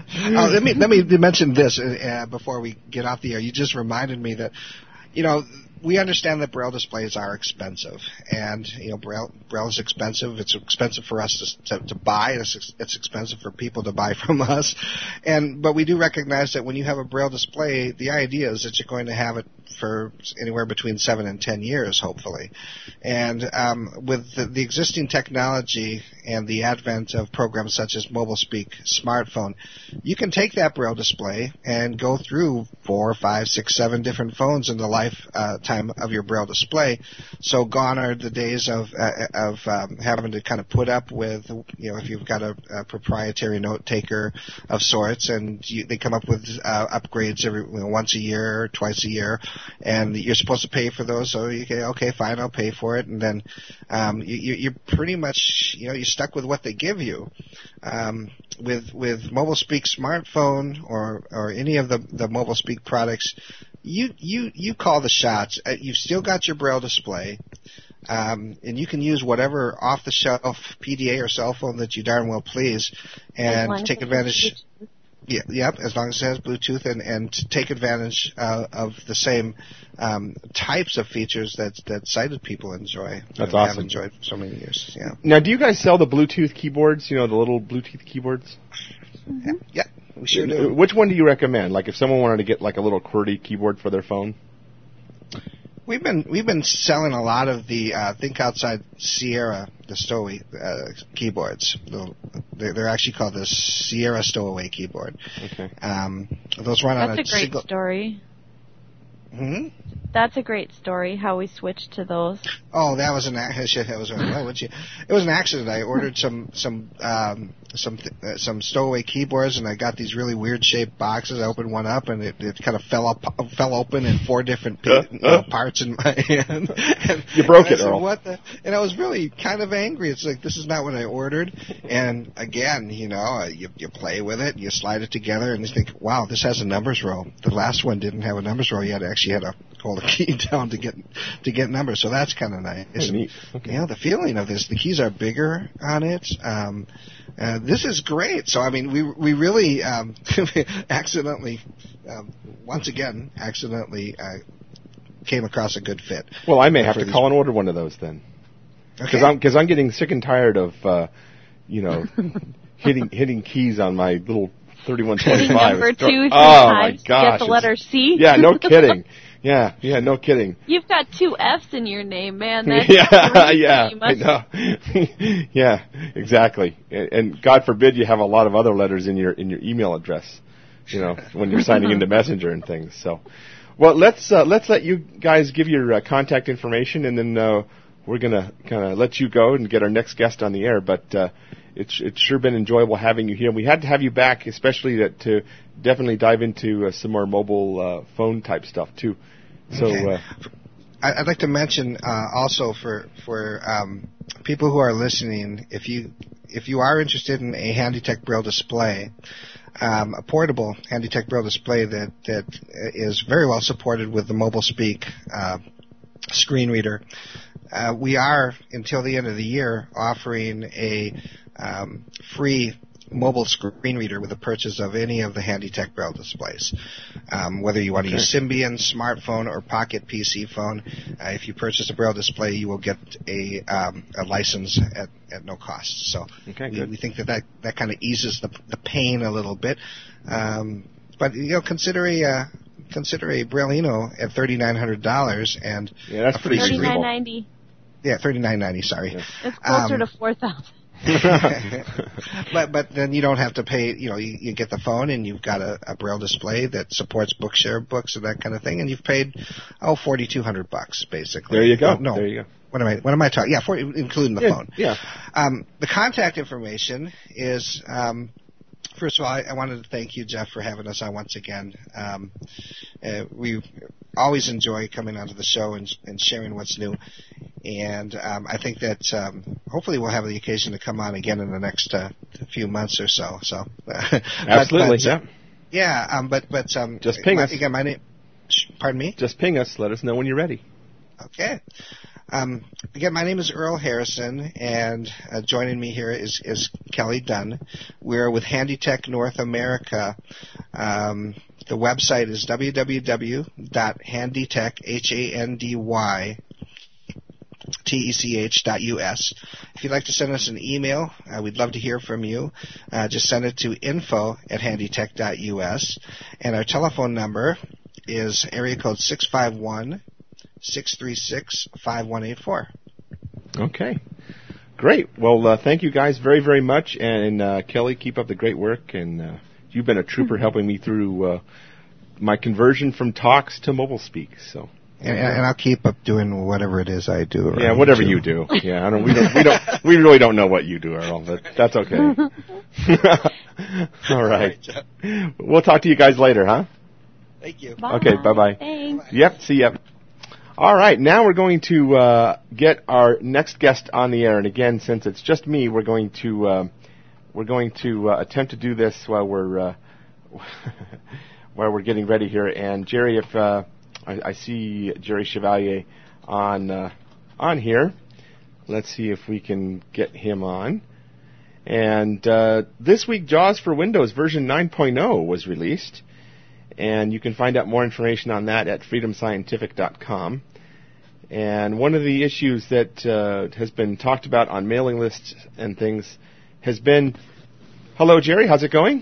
me mention this before we get off the air. You just reminded me that, we understand that Braille displays are expensive, and Braille is expensive. It's expensive for us to buy. It's expensive for people to buy from us, but we do recognize that when you have a Braille display, the idea is that you're going to have it for anywhere between 7 and 10 years, hopefully. And with the existing technology and the advent of programs such as MobileSpeak smartphone, you can take that Braille display and go through 4, 5, 6, 7 different phones in the lifetime of your Braille display. So gone are the days of having to kind of put up with, if you've got a proprietary note taker of sorts, and they come up with upgrades every once a year or twice a year, and you're supposed to pay for those. So you say, okay, fine, I'll pay for it, and then you're pretty much you're stuck with what they give you. With MobileSpeak smartphone or any of the MobileSpeak products, you call the shots. You've still got your Braille display, and you can use whatever off-the-shelf PDA or cell phone that you darn well please, and take advantage. Yep, as long as it has Bluetooth, and take advantage of the same types of features that sighted people enjoy. That's awesome. Have enjoyed for so many years. Yeah. Now, do you guys sell the Bluetooth keyboards? The little Bluetooth keyboards? Yeah, we sure do. Which one do you recommend? Like, if someone wanted to get like a little QWERTY keyboard for their phone? We've been selling a lot of the Think Outside Sierra, the Stowaway keyboards. They're actually called the Sierra Stowaway keyboard. Okay. Those run on a That's a great story. Hmm? That's a great story, how we switched to those. Oh, that was an accident. It was an accident. I ordered some Stowaway keyboards, and I got these really weird shaped boxes. I opened one up, and it kind of fell open in 4 different parts in my hand. And you broke it, said, Earl. What the? And I was really kind of angry. It's like, this is not what I ordered. And again, you play with it, you slide it together, and you think, wow, this has a numbers row. The last one didn't have a numbers row yet. It actually had to hold a key down to get numbers. So that's kind of nice. That's neat. Okay. The feeling of this, the keys are bigger on it. This is great. So, I mean, we really accidentally came across a good fit. Well, I may have to call and order one of those then. Because I'm getting sick and tired of, hitting keys on my little 3125. Number 2 3 oh times my gosh, to get the letter C. Yeah, no kidding. Yeah, no kidding. You've got 2 F's in your name, man. That's yeah, I know. Yeah, exactly. And God forbid you have a lot of other letters in your email address, when you're signing into Messenger and things. So, well, let's let you guys give your contact information, and then we're gonna kind of let you go and get our next guest on the air. But it's sure been enjoyable having you here. We had to have you back, especially to definitely dive into some more mobile phone type stuff too. So okay. I'd like to mention also for people who are listening, if you are interested in a Handytech Braille display, a portable Handytech Braille display that is very well supported with the MobileSpeak screen reader. we are, until the end of the year, offering a free mobile screen reader with the purchase of any of the Handytech Braille displays. Whether you want to use Symbian, smartphone, or Pocket PC phone, if you purchase a Braille display, you will get a license at no cost. So we think that kind of eases the pain a little bit. But consider a Brailleino at $3,900 and that's pretty reasonable. $39.90. Yeah, $39.90. Sorry, it's closer to $4,000. but then you don't have to pay. You get the phone and you've got a Braille display that supports Bookshare books and that kind of thing, and you've paid $4,200 basically. There you go. No, there you go. What am I talking? Yeah, including the phone. Yeah. The contact information is. First of all, I wanted to thank you, Jeff, for having us on once again. We always enjoy coming onto the show and sharing what's new. And I think that hopefully we'll have the occasion to come on again in the next few months or so. Absolutely, but just ping us. Again, my name. Pardon me. Just ping us. Let us know when you're ready. Okay. Again, my name is Earl Harrison, and joining me here is Kelly Dunn. We're with Handytech North America. The website is www.handytech.us. If you'd like to send us an email, we'd love to hear from you. Just send it to info@handytech.us. And our telephone number is area code 651-636-5184. Okay. Great. Well, thank you guys very, very much. And Kelly, keep up the great work. And you've been a trooper helping me through my conversion from talks to mobile speak. So. And I'll keep up doing whatever it is I do. Yeah, whatever you do. Yeah, we really don't know what you do, Earl, but that's okay. All right. We'll talk to you guys later, huh? Thank you. Bye. Okay, bye-bye. Thanks. Yep, see ya. All right, now we're going to get our next guest on the air, and again, since it's just me, we're going to attempt to do this while we're getting ready here. And Jerry, if I see Jerry Chevalier on here, let's see if we can get him on. And this week, JAWS for Windows version 9.0 was released. And you can find out more information on that at freedomscientific.com. And one of the issues that has been talked about on mailing lists and things has been... Hello, Jerry. How's it going?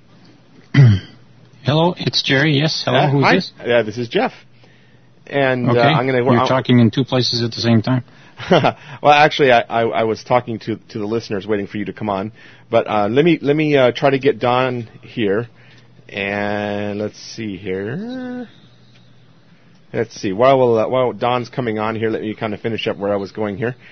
Hello, it's Jerry. Yes. Hello, who's hi. this? Yeah, this is Jeff. And okay. I'm going to... You're talking in two places at the same time. Well, actually, I was talking to the listeners, waiting for you to come on. But let me try to get Don here. And let's see here. Let's see. While Don's coming on here, let me kind of finish up where I was going here.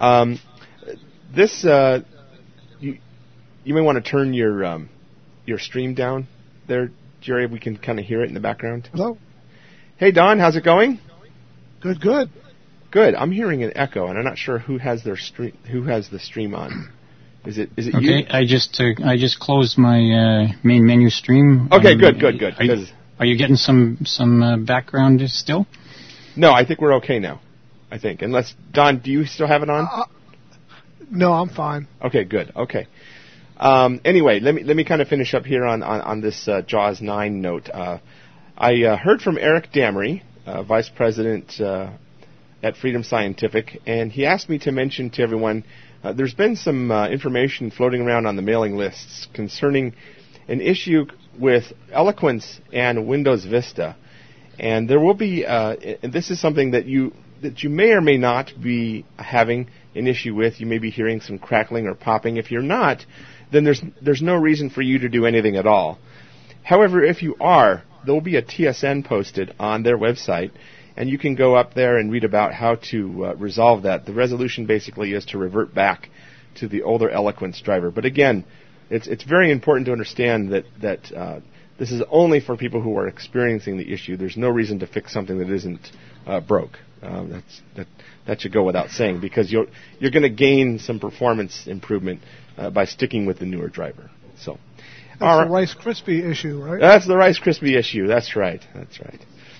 You may want to turn your stream down there, Jerry. We can kind of hear it in the background. Hello. Hey, Don. How's it going? Good. Good. I'm hearing an echo, and I'm not sure who has the stream on. Is it okay, you? Okay, I just closed my main menu stream. Okay, good. Are you getting some background still? No, I think we're okay now. I think, unless Don, do you still have it on? No, I'm fine. Okay, good. Okay. Anyway, let me kind of finish up here on this JAWS 9 note. I heard from Eric Damery, Vice President at Freedom Scientific, and he asked me to mention to everyone. There's been some information floating around on the mailing lists concerning an issue with Eloquence and Windows Vista, and there will be. And this is something that you may or may not be having an issue with. You may be hearing some crackling or popping. If you're not, then there's no reason for you to do anything at all. However, if you are, there will be a TSN posted on their website. And you can go up there and read about how to resolve that. The resolution basically is to revert back to the older Eloquence driver. But again, it's very important to understand that this is only for people who are experiencing the issue. There's no reason to fix something that isn't broke. That should go without saying, because you're going to gain some performance improvement by sticking with the newer driver. So that's the Rice Krispie issue, right? That's the Rice Krispie issue. That's right.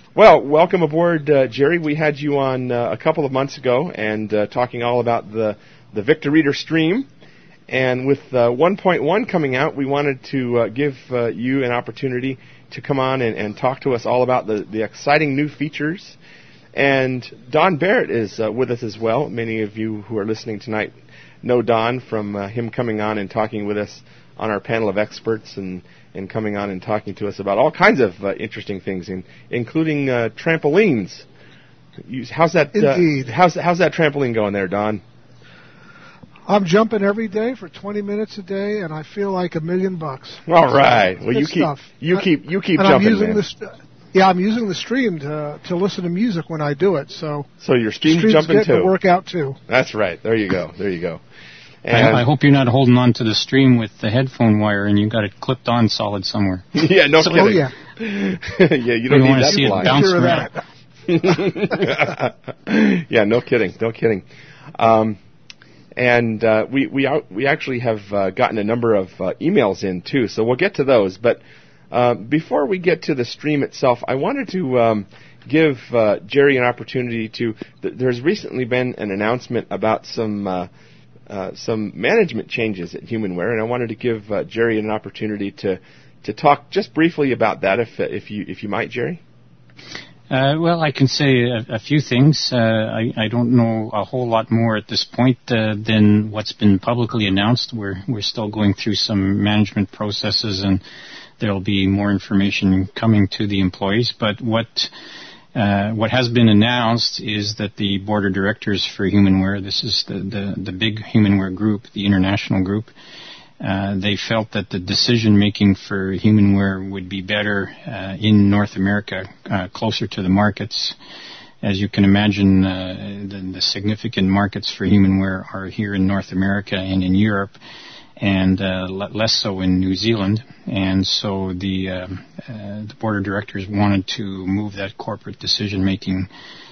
Well, welcome aboard, Jerry. We had you on a couple of months ago and talking all about the Victor Reader Stream. And with 1.1 coming out, we wanted to give you an opportunity to come on and talk to us all about the exciting new features. And Don Barrett is with us as well. Many of you who are listening tonight know Don from him coming on and talking with us on our panel of experts and coming on and talking to us about all kinds of interesting things, including trampolines. How's that? Indeed. How's that trampoline going there, Don? I'm jumping every day for 20 minutes a day, and I feel like $1 million. All right. Well, you keep jumping, I'm using man. I'm using the stream to listen to music when I do it. So your stream's jumping getting too. To work out too. That's right. There you go. And I hope you're not holding on to the stream with the headphone wire and you got it clipped on solid somewhere. Yeah, no kidding. Oh yeah. Yeah, you don't need want to that see fly. it bounce around. Yeah, no kidding. And we actually have gotten a number of emails in too, so we'll get to those. But before we get to the stream itself, I wanted to give Jerry an opportunity to. There's recently been an announcement about some management changes at HumanWare, and I wanted to give Jerry an opportunity to talk just briefly about that, if you might, Jerry. Well, I can say a few things. I don't know a whole lot more at this point than what's been publicly announced. We're still going through some management processes, and there'll be more information coming to the employees. But what has been announced is that the board of directors for HumanWare, this is the big HumanWare group, the international group, they felt that the decision-making for HumanWare would be better in North America, closer to the markets. As you can imagine, the significant markets for HumanWare are here in North America and in Europe, and less so in New Zealand. And so the board of directors wanted to move that corporate decision-making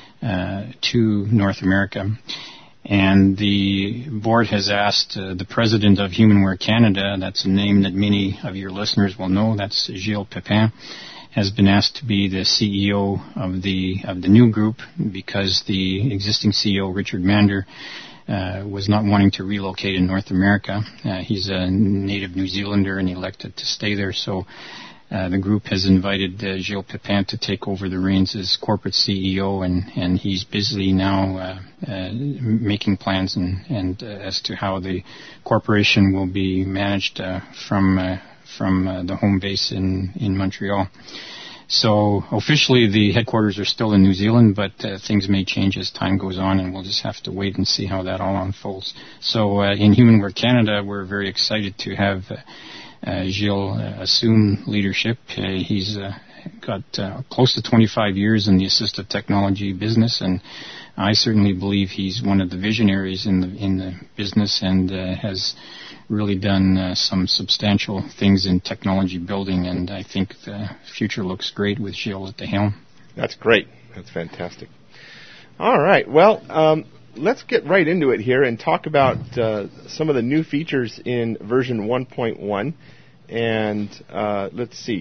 to North America. And the board has asked the president of HumanWare Canada, that's a name that many of your listeners will know, that's Gilles Pépin, has been asked to be the CEO of the new group because the existing CEO, Richard Mander, was not wanting to relocate in North America. He's a native New Zealander and elected to stay there, so the group has invited Gilles Pépin to take over the reins as corporate CEO, and he's busy now making plans and as to how the corporation will be managed from the home base in Montreal. So officially the headquarters are still in New Zealand, but things may change as time goes on, and we'll just have to wait and see how that all unfolds. So in HumanWare Canada, we're very excited to have Gilles assume leadership. He's got close to 25 years in the assistive technology business, and I certainly believe he's one of the visionaries in the business and has really done some substantial things in technology building, and I think the future looks great with Gilles at the helm. That's great. That's fantastic. All right. Well, let's get right into it here and talk about some of the new features in version 1.1. And let's see.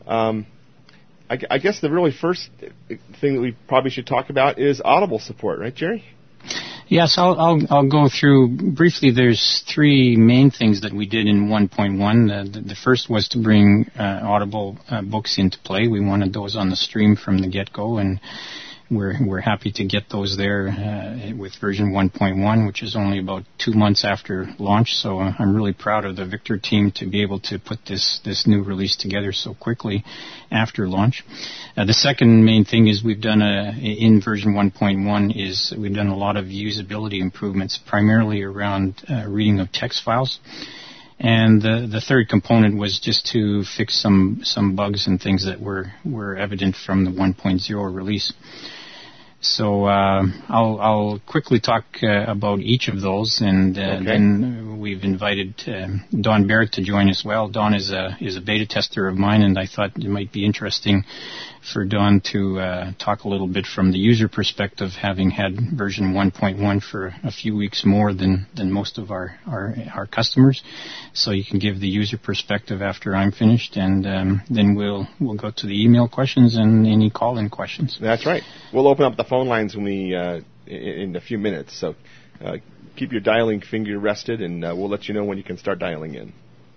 I guess the really first thing that we probably should talk about is Audible support, right, Jerry? Yes, I'll go through briefly. There's three main things that we did in 1.1. The first was to bring Audible books into play. We wanted those on the stream from the get-go, and we're happy to get those there with version 1.1, which is only about 2 months after launch. So I'm really proud of the Victor team to be able to put this new release together so quickly after launch. The second main thing is we've done in version 1.1 is we've done a lot of usability improvements, primarily around reading of text files. And the third component was just to fix some bugs and things that were evident from the 1.0 release. So I'll quickly talk about each of those, and then we've invited Don Barrett to join as well. Don is a beta tester of mine, and I thought it might be interesting for Don to talk a little bit from the user perspective, having had version 1.1 for a few weeks more than most of our customers. So you can give the user perspective after I'm finished, and then we'll go to the email questions and any call-in questions. That's right. We'll open up the phone lines when we in a few minutes. So keep your dialing finger rested, and we'll let you know when you can start dialing in.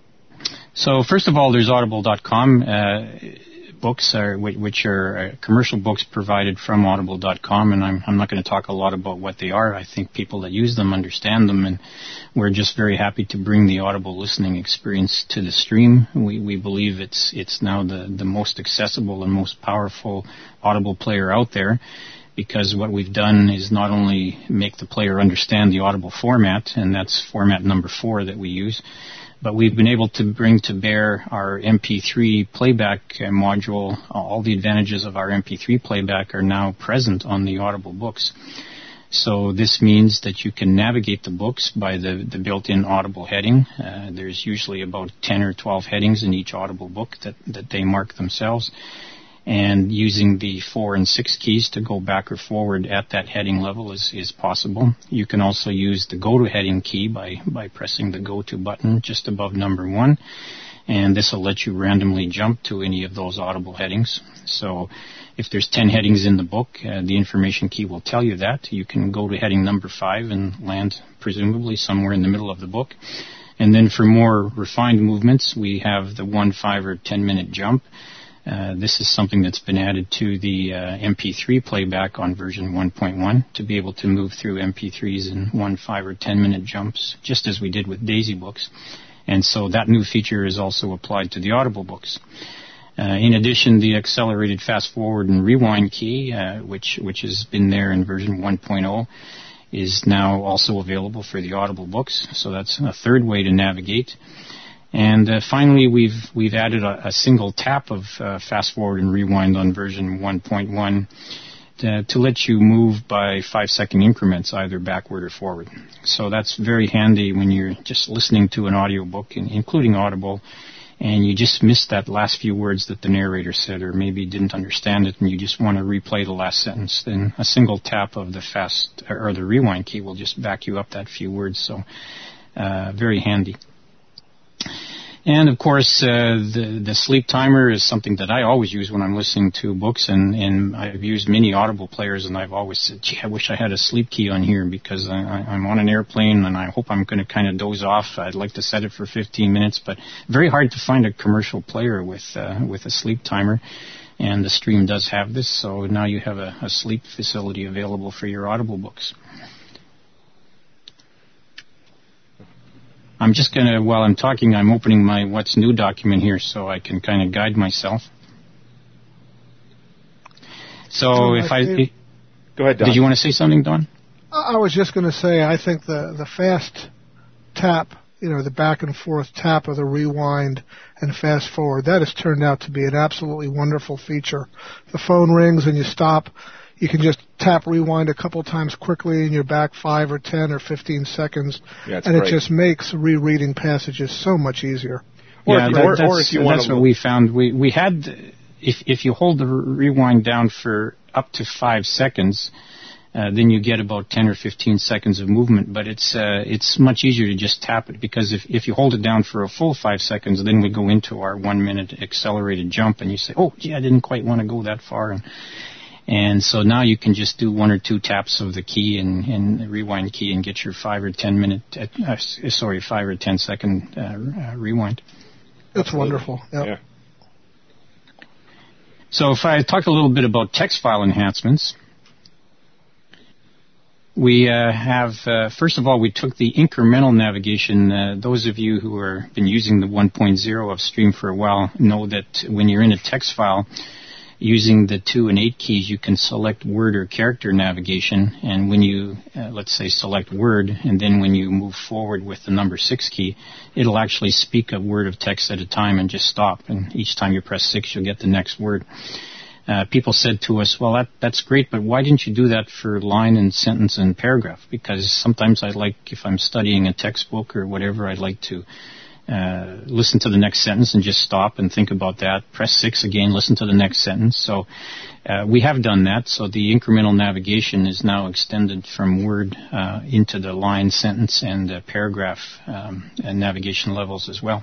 So first of all, there's Audible.com. Books which are commercial books provided from Audible.com, and I'm not going to talk a lot about what they are. I think people that use them understand them, and we're just very happy to bring the Audible listening experience to the stream. We believe it's now the most accessible and most powerful Audible player out there, because what we've done is not only make the player understand the Audible format, and that's format number 4 that we use, but we've been able to bring to bear our MP3 playback module. All the advantages of our MP3 playback are now present on the Audible books. So this means that you can navigate the books by the built-in Audible heading. There's usually about 10 or 12 headings in each Audible book that they mark themselves. And using the 4 and 6 keys to go back or forward at that heading level is possible. You can also use the go to heading key by pressing the go to button just above number 1. And this will let you randomly jump to any of those Audible headings. So if there's 10 headings in the book, the information key will tell you that. You can go to heading number 5 and land presumably somewhere in the middle of the book. And then for more refined movements, we have the 1, 5, or 10-minute jump. This is something that's been added to the MP3 playback on version 1.1 to be able to move through MP3s in 1, 5, or 10-minute jumps, just as we did with Daisy books. And so that new feature is also applied to the Audible books. In addition, the accelerated fast forward and rewind key, which has been there in version 1.0, is now also available for the Audible books. So that's a third way to navigate. And finally, we've added a single tap of fast forward and rewind on version 1.1 to let you move by 5-second increments, either backward or forward. So that's very handy when you're just listening to an audiobook, including Audible, and you just missed that last few words that the narrator said, or maybe didn't understand it, and you just want to replay the last sentence. Then a single tap of the fast or the rewind key will just back you up that few words. So very handy. And of course, the sleep timer is something that I always use when I'm listening to books, and I've used many Audible players, and I've always said, gee, I wish I had a sleep key on here, because I'm on an airplane and I hope I'm going to kind of doze off. I'd like to set it for 15 minutes, but very hard to find a commercial player with a sleep timer. And the stream does have this, so now you have a sleep facility available for your Audible books. I'm just going to, while I'm talking, I'm opening my What's New document here so I can kind of guide myself. So Go ahead, Don. Did you want to say something, Don? I was just going to say, I think the fast tap, the back and forth tap of the rewind and fast forward, that has turned out to be an absolutely wonderful feature. The phone rings and you stop. You can just tap rewind a couple times quickly and you're back 5 or 10 or 15 seconds. Yeah, and great. It just makes rereading passages so much easier. That's what we found. We had, if you hold the rewind down for up to 5 seconds, then you get about 10 or 15 seconds of movement. But it's much easier to just tap it, because if you hold it down for a full 5 seconds, then we go into our 1 minute accelerated jump, and you say, oh, gee, I didn't quite want to go that far. And so now you can just do 1 or 2 taps of the key and the rewind key and get your 5 or 10 second rewind. That's wonderful. Yep. Yeah. So if I talk a little bit about text file enhancements, we have, first of all, we took the incremental navigation. Those of you who have been using the 1.0 of Stream for a while know that when you're in a text file, using the 2 and 8 keys, you can select word or character navigation. And when you, let's say, select word, and then when you move forward with the number 6 key, it'll actually speak a word of text at a time and just stop. And each time you press 6, you'll get the next word. people said to us, well, that's great, but why didn't you do that for line and sentence and paragraph? Because sometimes if I'm studying a textbook or whatever, I'd like to listen to the next sentence and just stop and think about that. Press 6 again, listen to the next sentence. So we have done that. So the incremental navigation is now extended from Word into the line, sentence, and paragraph and navigation levels as well.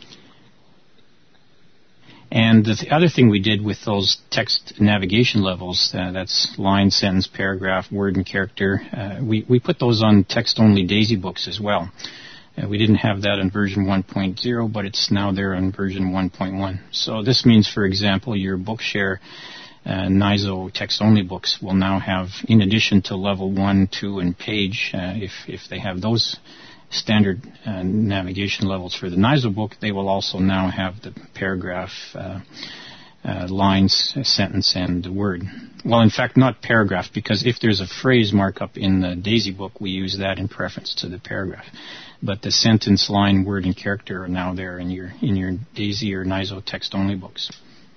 And the other thing we did with those text navigation levels, that's line, sentence, paragraph, word, and character, we put those on text-only DAISY books as well. We didn't have that in version 1.0, but it's now there in version 1.1. So this means, for example, your Bookshare NISO text-only books will now have, in addition to level 1, 2, and page, if they have those standard navigation levels for the NISO book, they will also now have the paragraph, lines, sentence, and word. Well, in fact, not paragraph, because if there's a phrase markup in the DAISY book, we use that in preference to the paragraph. But the sentence, line, word, and character are now there in your DAISY or NISO text-only books.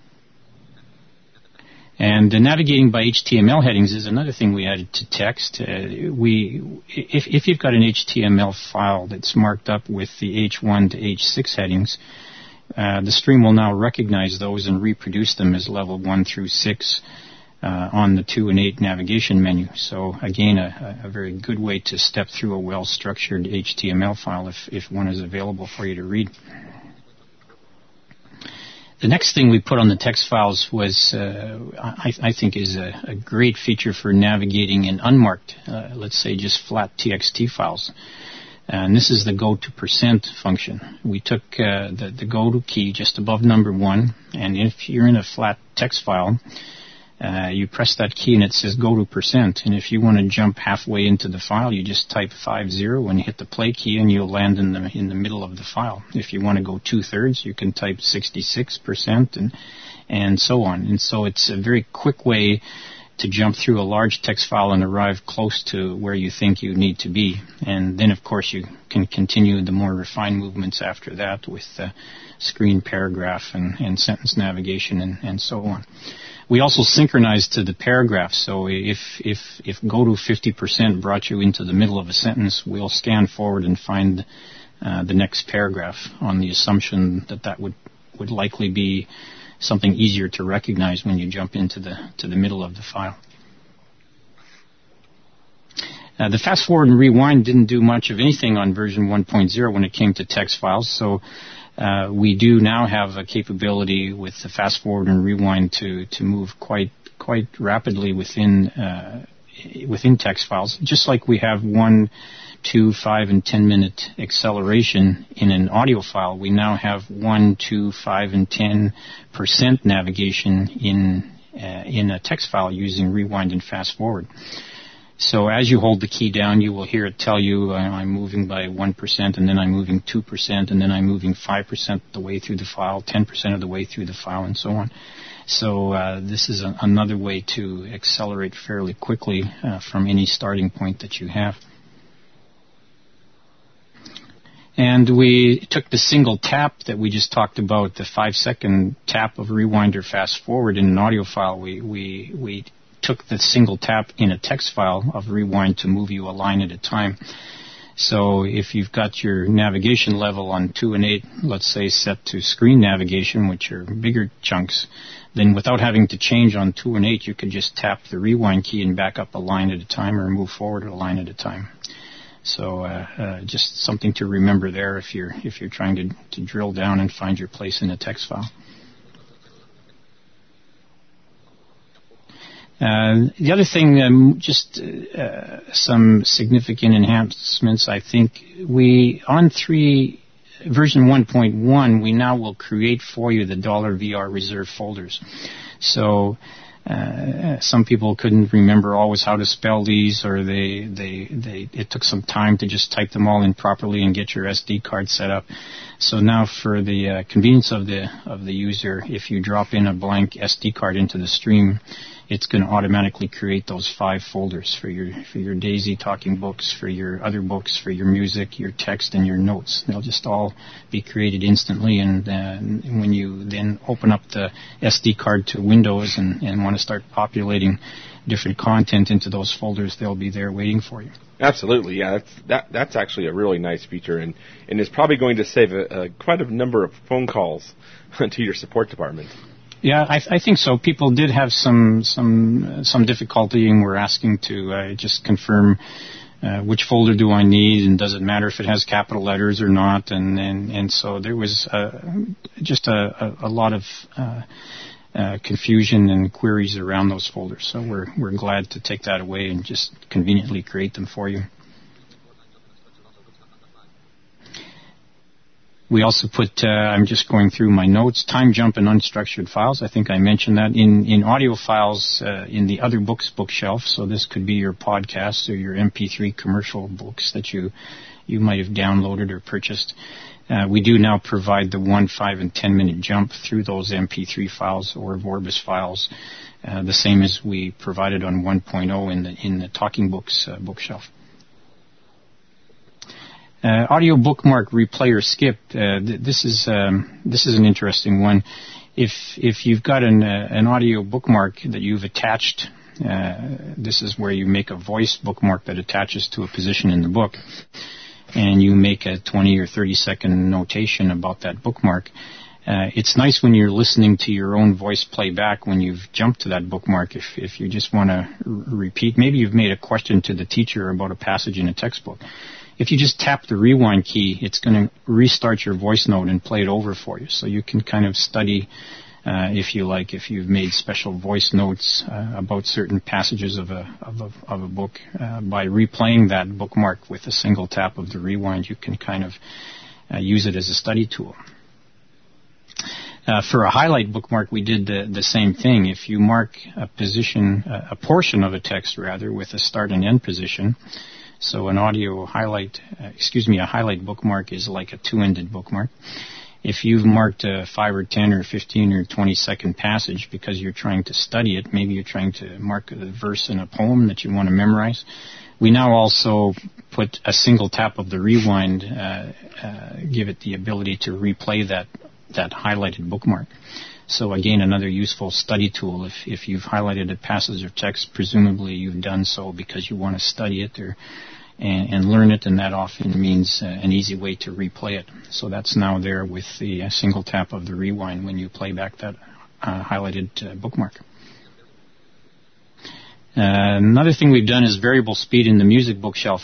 And navigating by HTML headings is another thing we added to text. If you've got an HTML file that's marked up with the H1 to H6 headings, the stream will now recognize those and reproduce them as level 1 through 6 on the 2 and 8 navigation menu. So again, a very good way to step through a well-structured HTML file if one is available for you to read. The next thing we put on the text files was, I think, is a great feature for navigating in unmarked, let's say just flat TXT files. And this is the go to % function. We took the go to key just above number 1, and if you're in a flat text file, you press that key and it says go to %. And if you want to jump halfway into the file, you just type 50 and you hit the play key and you'll land in the middle of the file. If you want to go 2/3, you can type 66% and so on. And so it's a very quick way to jump through a large text file and arrive close to where you think you need to be. And then, of course, you can continue the more refined movements after that with screen, paragraph, and sentence navigation and so on. We also synchronized to the paragraph, so if go to 50% brought you into the middle of a sentence, we'll scan forward and find the next paragraph on the assumption that would likely be something easier to recognize when you jump into the middle of the file. The fast forward and rewind didn't do much of anything on version 1.0 when it came to text files, so we do now have a capability with the fast forward and rewind to move quite rapidly within text files. Just like we have 1, 2, 5, and 10 minute acceleration in an audio file, we now have 1, 2, 5, and 10% navigation in a text file using rewind and fast forward. So as you hold the key down, you will hear it tell you I'm moving by 1%, and then I'm moving 2%, and then I'm moving 5% the way through the file, 10% of the way through the file, and so on. So this is another way to accelerate fairly quickly from any starting point that you have. And we took the single tap that we just talked about, the 5-second tap of rewind or fast forward in an audio file. We took the single tap in a text file of rewind to move you a line at a time. So if you've got your navigation level on 2 and 8, let's say set to screen navigation, which are bigger chunks, then without having to change on 2 and 8, you could just tap the rewind key and back up a line at a time or move forward a line at a time. So just something to remember there if you're trying to drill down and find your place in a text file. The other thing, some significant enhancements, I think. On version 1.1, we now will create for you the $VR reserve folders. So some people couldn't remember always how to spell these, or it took some time to just type them all in properly and get your SD card set up. So now, for the convenience of the user, if you drop in a blank SD card into the stream, it's going to automatically create those 5 folders for your Daisy talking books, for your other books, for your music, your text, and your notes. They'll just all be created instantly, and when you then open up the SD card to Windows and want to start populating different content into those folders, they'll be there waiting for you. Absolutely, yeah. That's actually a really nice feature, and is probably going to save quite a number of phone calls to your support department. Yeah, I think so. People did have some difficulty and were asking to just confirm which folder do I need, and does it matter if it has capital letters or not, and so there was just a lot of confusion and queries around those folders. So we're glad to take that away and just conveniently create them for you. We also put, I'm just going through my notes, time jump and unstructured files. I think I mentioned that. In audio files in the other books bookshelf, so this could be your podcasts or your MP3 commercial books that you might have downloaded or purchased. We do now provide the 1, 5, and 10-minute jump through those MP3 files or Vorbis files, the same as we provided on 1.0 in the Talking Books bookshelf. Audio bookmark replay or skip. This is an interesting one. If you've got an audio bookmark that you've attached, this is where you make a voice bookmark that attaches to a position in the book, and you make a 20 or 30 second notation about that bookmark. It's nice when you're listening to your own voice playback when you've jumped to that bookmark. If you just want to repeat, maybe you've made a question to the teacher about a passage in a textbook. If you just tap the rewind key, it's going to restart your voice note and play it over for you. So you can kind of study, if you like, if you've made special voice notes about certain passages of a book. By replaying that bookmark with a single tap of the rewind, you can kind of use it as a study tool. For a highlight bookmark, we did the same thing. If you mark a portion of a text rather, with a start and end position. So a highlight bookmark is like a 2-ended bookmark. If you've marked a 5 or 10 or 15 or 20 second passage because you're trying to study it, maybe you're trying to mark a verse in a poem that you want to memorize, we now also put a single tap of the rewind, give it the ability to replay that highlighted bookmark. So again, another useful study tool. If you've highlighted a passage of text, presumably you've done so because you want to study it and learn it, and that often means an easy way to replay it. So that's now there with the single tap of the rewind when you play back that highlighted bookmark. Another thing we've done is variable speed in the music bookshelf.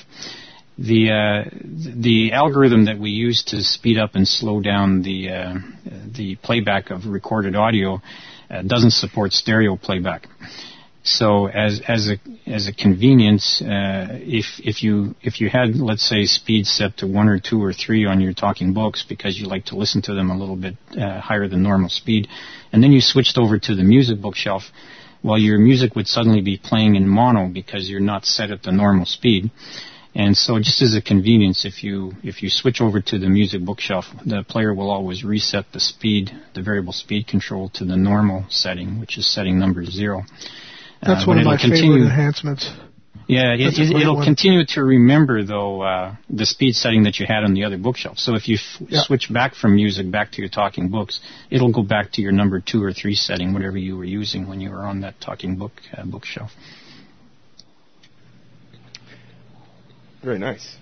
The algorithm that we use to speed up and slow down the playback of recorded audio doesn't support stereo playback. So as a convenience, if you had, let's say, speed set to 1 or 2 or 3 on your talking books because you like to listen to them a little bit higher than normal speed, and then you switched over to the music bookshelf, well, your music would suddenly be playing in mono because you're not set at the normal speed. And so just as a convenience, if you switch over to the music bookshelf, the player will always reset the variable speed control to the normal setting, which is setting number 0. That's one of my favorite enhancements. Yeah, it'll continue to remember, though, the speed setting that you had on the other bookshelf. So if you switch back from music back to your talking books, it'll go back to your number 2 or 3 setting, whatever you were using when you were on that talking book bookshelf. Very nice.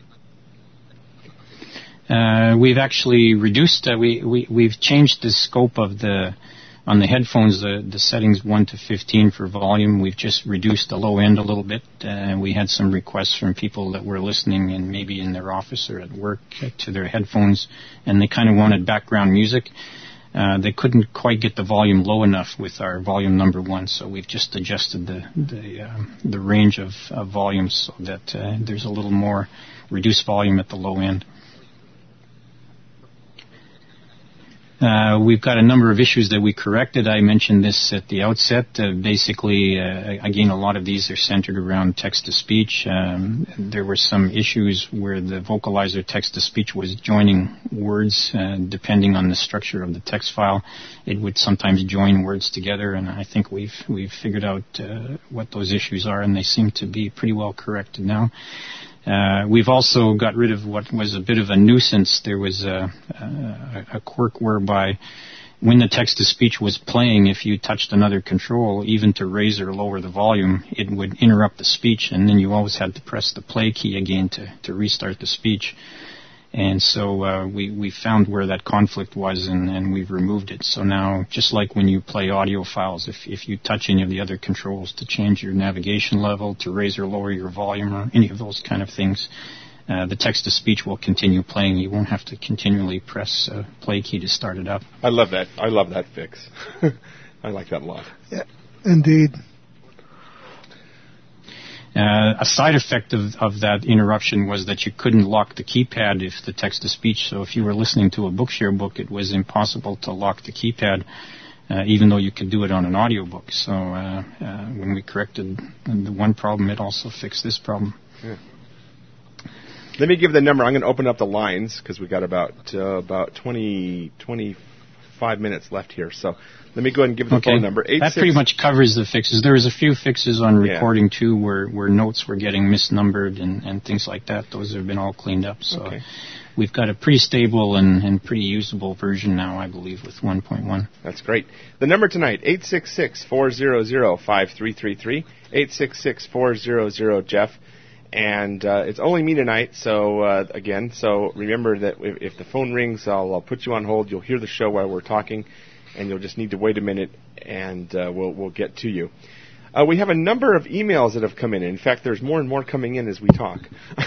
We've actually reduced. We've changed the scope of on the headphones. The settings 1 to 15 for volume. We've just reduced the low end a little bit. We had some requests from people that were listening and maybe in their office or at work to their headphones, and they kind of wanted background music. They couldn't quite get the volume low enough with our volume number 1, so we've just adjusted the range of volumes so that there's a little more reduced volume at the low end. We've got a number of issues that we corrected. I mentioned this at the outset. Basically, again, a lot of these are centered around text-to-speech. There were some issues where the vocalizer text-to-speech was joining words, depending on the structure of the text file. It would sometimes join words together, and I think we've figured out what those issues are, and they seem to be pretty well corrected now. We've also got rid of what was a bit of a nuisance. There was a quirk whereby when the text-to-speech was playing, if you touched another control, even to raise or lower the volume, it would interrupt the speech, and then you always had to press the play key again to restart the speech. And so we found where that conflict was, and we've removed it. So now, just like when you play audio files, if you touch any of the other controls to change your navigation level, to raise or lower your volume, or any of those kind of things, the text-to-speech will continue playing. You won't have to continually press play key to start it up. I love that. I love that fix. I like that a lot. Yeah, indeed. A side effect of that interruption was that you couldn't lock the keypad if the text-to-speech. So if you were listening to a Bookshare book, it was impossible to lock the keypad, even though you could do it on an audiobook. So when we corrected the one problem, it also fixed this problem. Yeah. Let me give the number. I'm going to open up the lines because we've got about 25 minutes left here. So let me go ahead and give the phone number. That pretty much covers the fixes. There was a few fixes on recording, too, where notes were getting misnumbered and things like that. Those have been all cleaned up. So we've got a pretty stable and pretty usable version now, I believe, with 1.1. That's great. The number tonight, 866-400-5333, 866-400-JEFF. And it's only me tonight, so again, so remember that if the phone rings, I'll put you on hold. You'll hear the show while we're talking, and you'll just need to wait a minute, and we'll get to you. We have a number of emails that have come in. In fact, there's more and more coming in as we talk.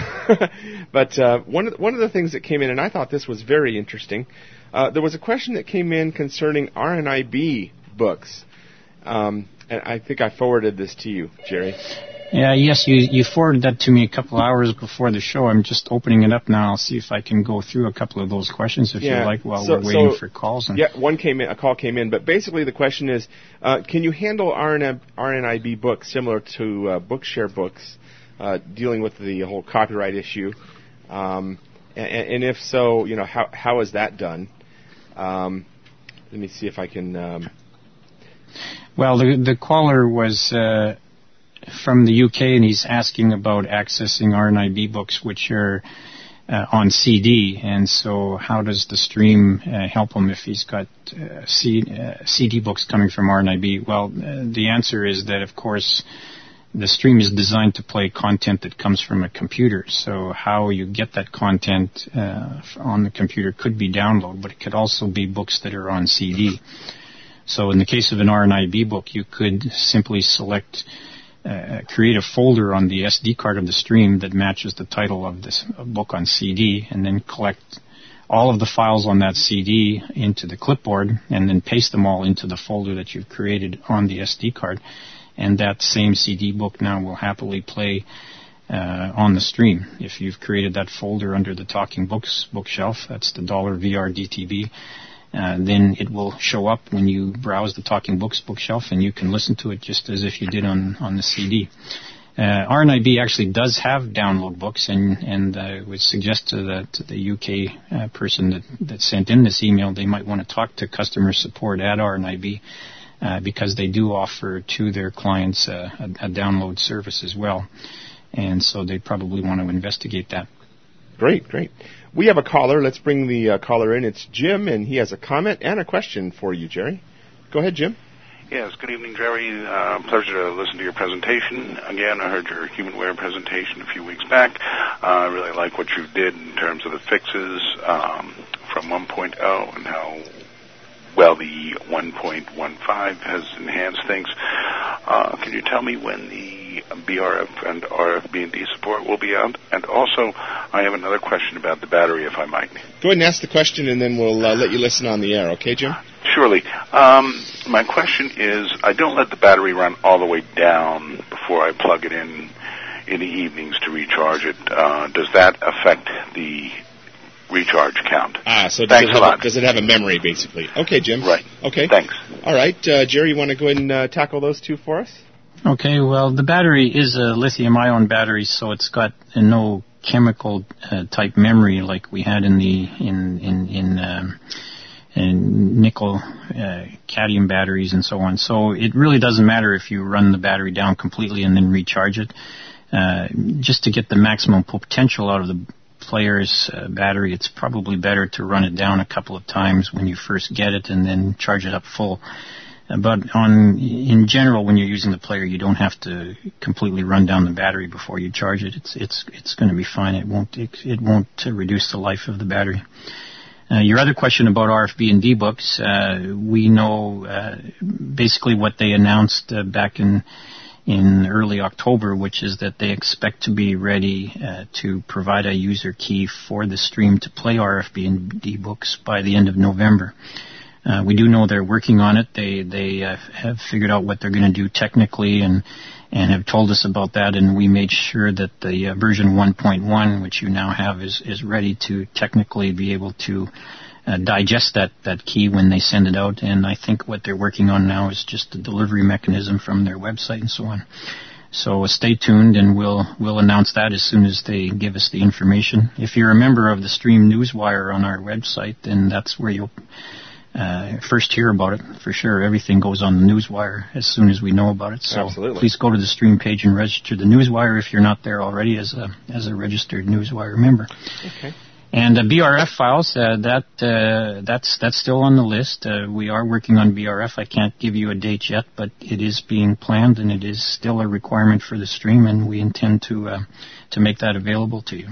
But one of the things that came in, and I thought this was very interesting, there was a question that came in concerning RNIB books, and I think I forwarded this to you, Jerry. Yes, you forwarded that to me a couple hours before the show. I'm just opening it up now. I'll see if I can go through a couple of those questions if you like while we're waiting for calls. A call came in, but basically the question is, can you handle RNIB books similar to Bookshare books, dealing with the whole copyright issue? And if so, how is that done? Let me see if I can... Well, the caller was... from the UK, and he's asking about accessing RNIB books, which are on CD. And so how does the stream help him if he's got CD books coming from RNIB? Well, the answer is that, of course, the stream is designed to play content that comes from a computer. So how you get that content on the computer could be download, but it could also be books that are on CD. So in the case of an RNIB book, you could simply select... create a folder on the SD card of the stream that matches the title of this book on CD, and then collect all of the files on that CD into the clipboard, and then paste them all into the folder that you've created on the SD card. And that same CD book now will happily play on the stream. If you've created that folder under the Talking Books bookshelf, that's the $VRDTB, then it will show up when you browse the Talking Books bookshelf, and you can listen to it just as if you did on the CD. RNIB actually does have download books, and I would suggest to the UK person that sent in this email, they might want to talk to customer support at RNIB, because they do offer to their clients a download service as well. And so they probably want to investigate that. Great. We have a caller. Let's bring the caller in. It's Jim, and he has a comment and a question for you, Jerry. Go ahead, Jim. Yes, good evening, Jerry. Pleasure to listen to your presentation. Again, I heard your HumanWare presentation a few weeks back. I really like what you did in terms of the fixes from 1.0 and how well the 1.15 has enhanced things. Can you tell me when the BRF and RFB&D support will be out? And also, I have another question about the battery, if I might. Go ahead and ask the question, and then we'll let you listen on the air. Okay, Jim? Surely. My question is, I don't let the battery run all the way down before I plug it in the evenings to recharge it. Does that affect the recharge count. So Thanks a lot. Does it have a memory, basically? Okay, Jim. Right. Okay. Thanks. All right, Jerry, you want to go ahead and tackle those two for us? Okay, well, the battery is a lithium-ion battery, so it's got no chemical type memory like we had in the in nickel cadmium batteries and so on. So it really doesn't matter if you run the battery down completely and then recharge it. Just to get the maximum potential out of the player's battery, it's probably better to run it down a couple of times when you first get it and then charge it up full. But in general, when you're using the player, you don't have to completely run down the battery before you charge it. It's going to be fine. It won't reduce the life of the battery. Your other question about RFB and D books, we know basically what they announced back in early October, which is that they expect to be ready to provide a user key for the stream to play RFB and D books by the end of November. We do know they're working on it. They have figured out what they're going to do technically and have told us about that, and we made sure that the version 1.1, which you now have, is ready to technically be able to digest that key when they send it out. And I think what they're working on now is just the delivery mechanism from their website and so on. So stay tuned, and we'll announce that as soon as they give us the information. If you're a member of the Stream Newswire on our website, then that's where you'll first hear about it for sure. Everything goes on the Newswire as soon as we know about it. So Absolutely. Please go to the Stream page and register the Newswire if you're not there already as a registered Newswire member. Okay. And BRF files, that's still on the list. We are working on BRF. I can't give you a date yet, but it is being planned, and it is still a requirement for the stream, and we intend to make that available to you.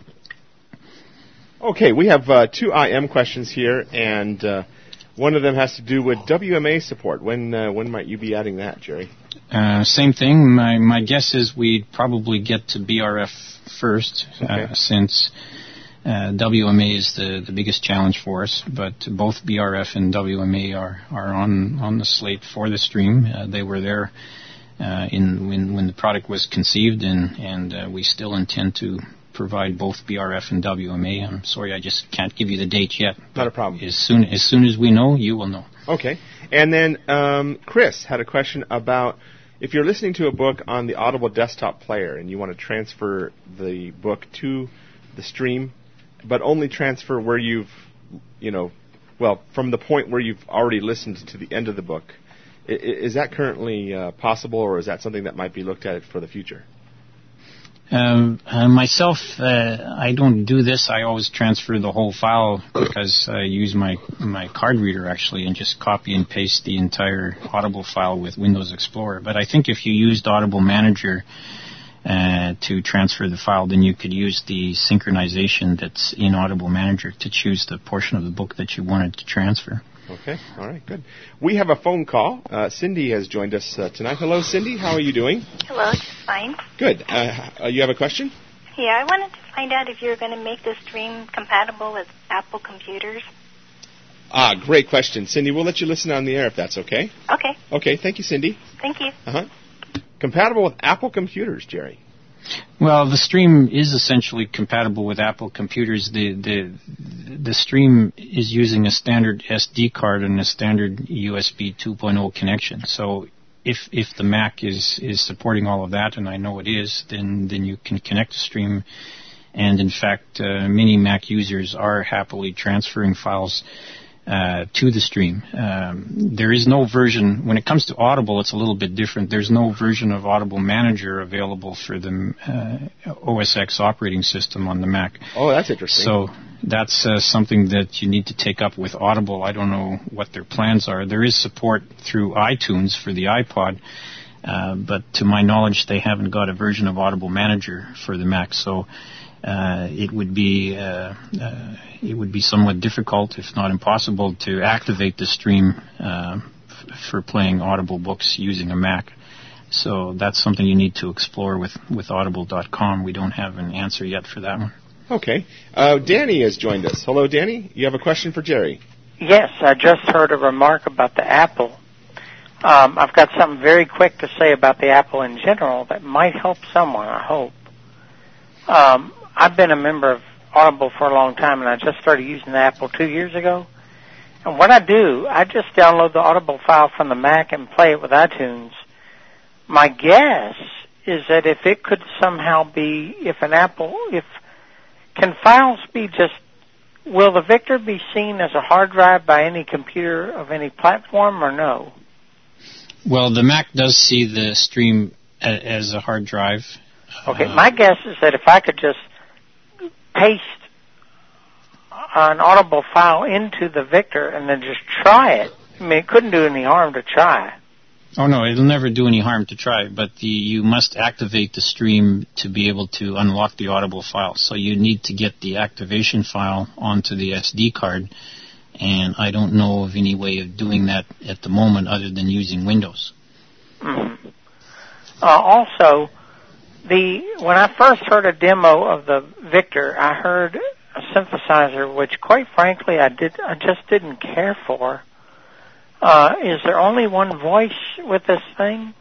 Okay, we have two IM questions here, and one of them has to do with WMA support. When might you be adding that, Jerry? Same thing. My guess is we'd probably get to BRF first, since WMA is the biggest challenge for us. But both BRF and WMA are on the slate for the stream. They were there when the product was conceived, and we still intend to provide both BRF and WMA. I'm sorry, I just can't give you the date yet. Not a problem. As soon as we know, you will know. Okay. And then Chris had a question about if you're listening to a book on the Audible desktop player and you want to transfer the book to the stream, but only transfer where you've, from the point where you've already listened to the end of the book. Is that currently possible, or is that something that might be looked at for the future? Myself, I don't do this. I always transfer the whole file because I use my card reader actually and just copy and paste the entire Audible file with Windows Explorer. But I think if you used Audible Manager to transfer the file, then you could use the synchronization that's in Audible Manager to choose the portion of the book that you wanted to transfer. Okay, all right, good. We have a phone call. Cindy has joined us tonight. Hello, Cindy. How are you doing? Hello, just fine. Good. You have a question? Yeah, I wanted to find out if you're going to make the stream compatible with Apple computers. Great question. Cindy, we'll let you listen on the air if that's okay. Okay. Okay, thank you, Cindy. Thank you. Compatible with Apple computers, Jerry. Well, the stream is essentially compatible with Apple computers. The stream is using a standard SD card and a standard USB 2.0 connection. So if the Mac is supporting all of that, and I know it is, then you can connect the stream. And in fact, many Mac users are happily transferring files to the stream. There is no version, when it comes to Audible, it's a little bit different. There's no version of Audible Manager available for the OS X operating system on the Mac. Oh, that's interesting. So that's something that you need to take up with Audible. I don't know what their plans are. There is support through iTunes for the iPod, but to my knowledge, they haven't got a version of Audible Manager for the Mac. So it would be somewhat difficult, if not impossible, to activate the stream for playing Audible books using a Mac. So that's something you need to explore with Audible.com. We don't have an answer yet for that one. Okay. Danny has joined us. Hello, Danny. You have a question for Jerry? Yes, I just heard a remark about the Apple. I've got something very quick to say about the Apple in general that might help someone, I hope. I've been a member of Audible for a long time, and I just started using the Apple 2 years ago. And what I do, I just download the Audible file from the Mac and play it with iTunes. My guess is that if it could somehow be, can files be just, will the Victor be seen as a hard drive by any computer of any platform or no? Well, the Mac does see the stream as a hard drive. Okay, my guess is that if I could just paste an Audible file into the Victor and then just try it, I mean, it couldn't do any harm to try. Oh, no, it'll never do any harm to try, but you must activate the stream to be able to unlock the Audible file. So you need to get the activation file onto the SD card, and I don't know of any way of doing that at the moment other than using Windows. Mm-hmm. Also, when I first heard a demo of the Victor, I heard a synthesizer which, quite frankly, I just didn't care for. Is there only one voice with this thing?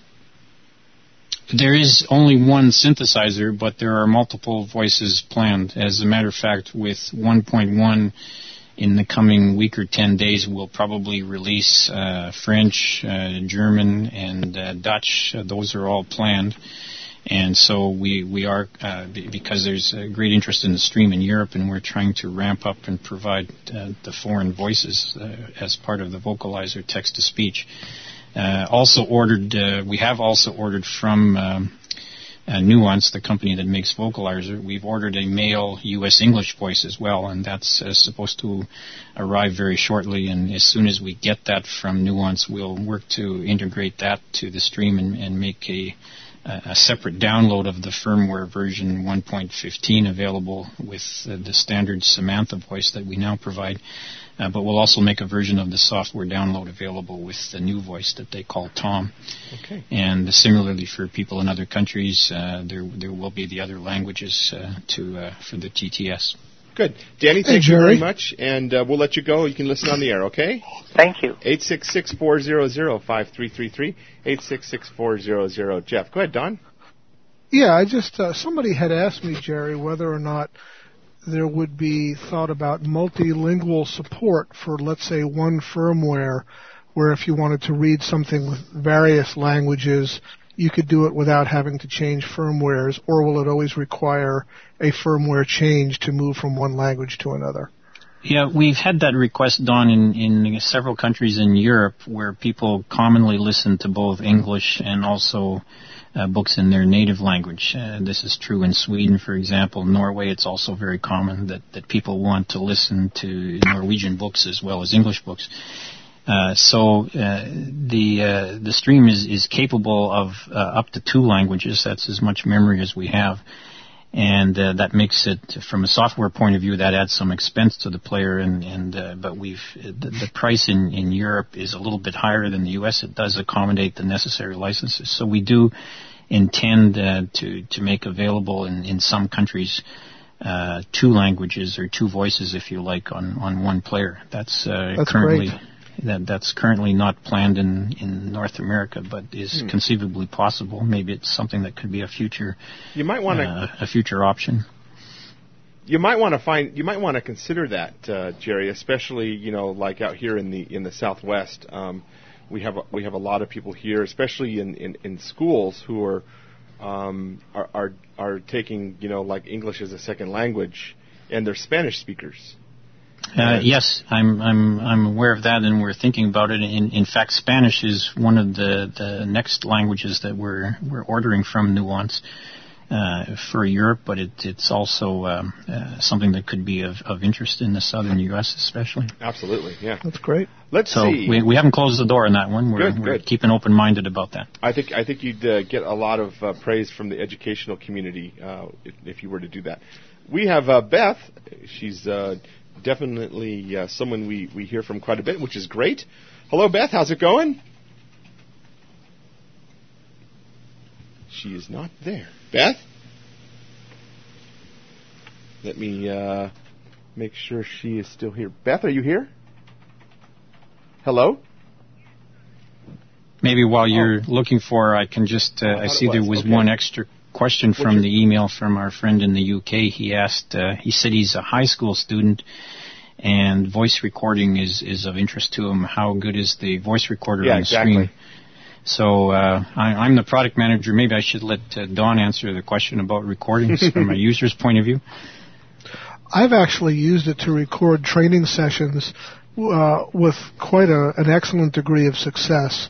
There is only one synthesizer, but there are multiple voices planned. As a matter of fact, with 1.1 in the coming week or 10 days, we'll probably release French, German, and Dutch. Those are all planned. And so we are, because there's a great interest in the stream in Europe, and we're trying to ramp up and provide the foreign voices as part of the vocalizer text-to-speech. We have also ordered from Nuance, the company that makes vocalizer. We've ordered a male U.S. English voice as well, and that's supposed to arrive very shortly. And as soon as we get that from Nuance, we'll work to integrate that to the stream and make a separate download of the firmware version 1.15 available with the standard Samantha voice that we now provide. But we'll also make a version of the software download available with the new voice that they call Tom. Okay. And similarly for people in other countries, there will be the other languages for the TTS. Good. Danny, thank you very much, and we'll let you go. You can listen on the air, okay? Thank you. 866-400-5333, 866-400. Jeff. Go ahead, Don. Yeah, I just, somebody had asked me, Jerry, whether or not there would be thought about multilingual support for, let's say, one firmware, where if you wanted to read something with various languages, you could do it without having to change firmwares, or will it always require a firmware change to move from one language to another? Yeah, we've had that request, Don, in several countries in Europe where people commonly listen to both English and also books in their native language. This is true in Sweden, for example. Norway, it's also very common that people want to listen to Norwegian books as well as English books. So the stream is capable of up to 2 languages. That's as much memory as we have. And that makes it, from a software point of view, that adds some expense to the player. But the price in Europe is a little bit higher than the U.S. It does accommodate the necessary licenses. So we do intend to make available in some countries 2 languages or 2 voices, if you like, on one player. That's currently great. That's currently not planned in North America, but is conceivably possible. Maybe it's something that could be a future. You might want a future option. You might want to consider that, Jerry. Especially, like out here in the Southwest, we have a lot of people here, especially in schools, who are taking like English as a second language, and they're Spanish speakers. Yes, I'm aware of that, and we're thinking about it. In fact, Spanish is one of the next languages that we're ordering from Nuance for Europe, but it's also something that could be of interest in the southern U.S. especially. Absolutely, yeah. That's great. Let's see. We haven't closed the door on that one. We're keeping open-minded about that. I think you'd get a lot of praise from the educational community if you were to do that. We have Beth. She's definitely someone we hear from quite a bit, which is great. Hello, Beth. How's it going? She is not there. Beth? Let me make sure she is still here. Beth, are you here? Hello? Maybe while you're looking for her, I can just, I see there was one extra question from the email from our friend in the UK. He asked, he said he's a high school student and voice recording is of interest to him. How good is the voice recorder on the screen? So I'm the product manager. Maybe I should let Don answer the question about recordings from a user's point of view. I've actually used it to record training sessions with quite an excellent degree of success.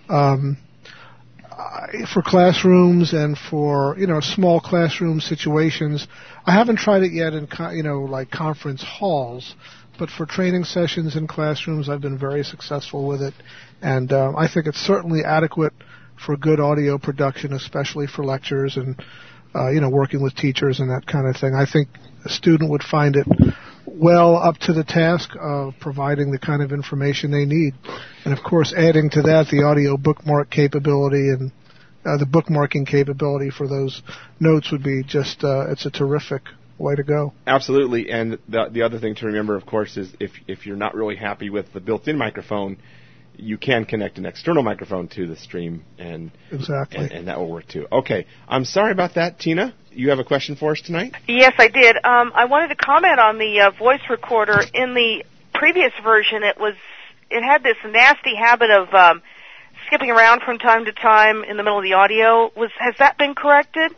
For classrooms and for, small classroom situations. I haven't tried it yet in, like conference halls, but for training sessions in classrooms, I've been very successful with it. And I think it's certainly adequate for good audio production, especially for lectures and, working with teachers and that kind of thing. I think a student would find it well up to the task of providing the kind of information they need. And, of course, adding to that the audio bookmark capability and the bookmarking capability for those notes would be just, it's a terrific way to go. Absolutely. And the other thing to remember, of course, is if you're not really happy with the built-in microphone, you can connect an external microphone to the stream, and that will work too. Okay. I'm sorry about that. Tina, you have a question for us tonight? Yes, I did. I wanted to comment on the voice recorder. In the previous version, it had this nasty habit of skipping around from time to time in the middle of the audio. Has that been corrected?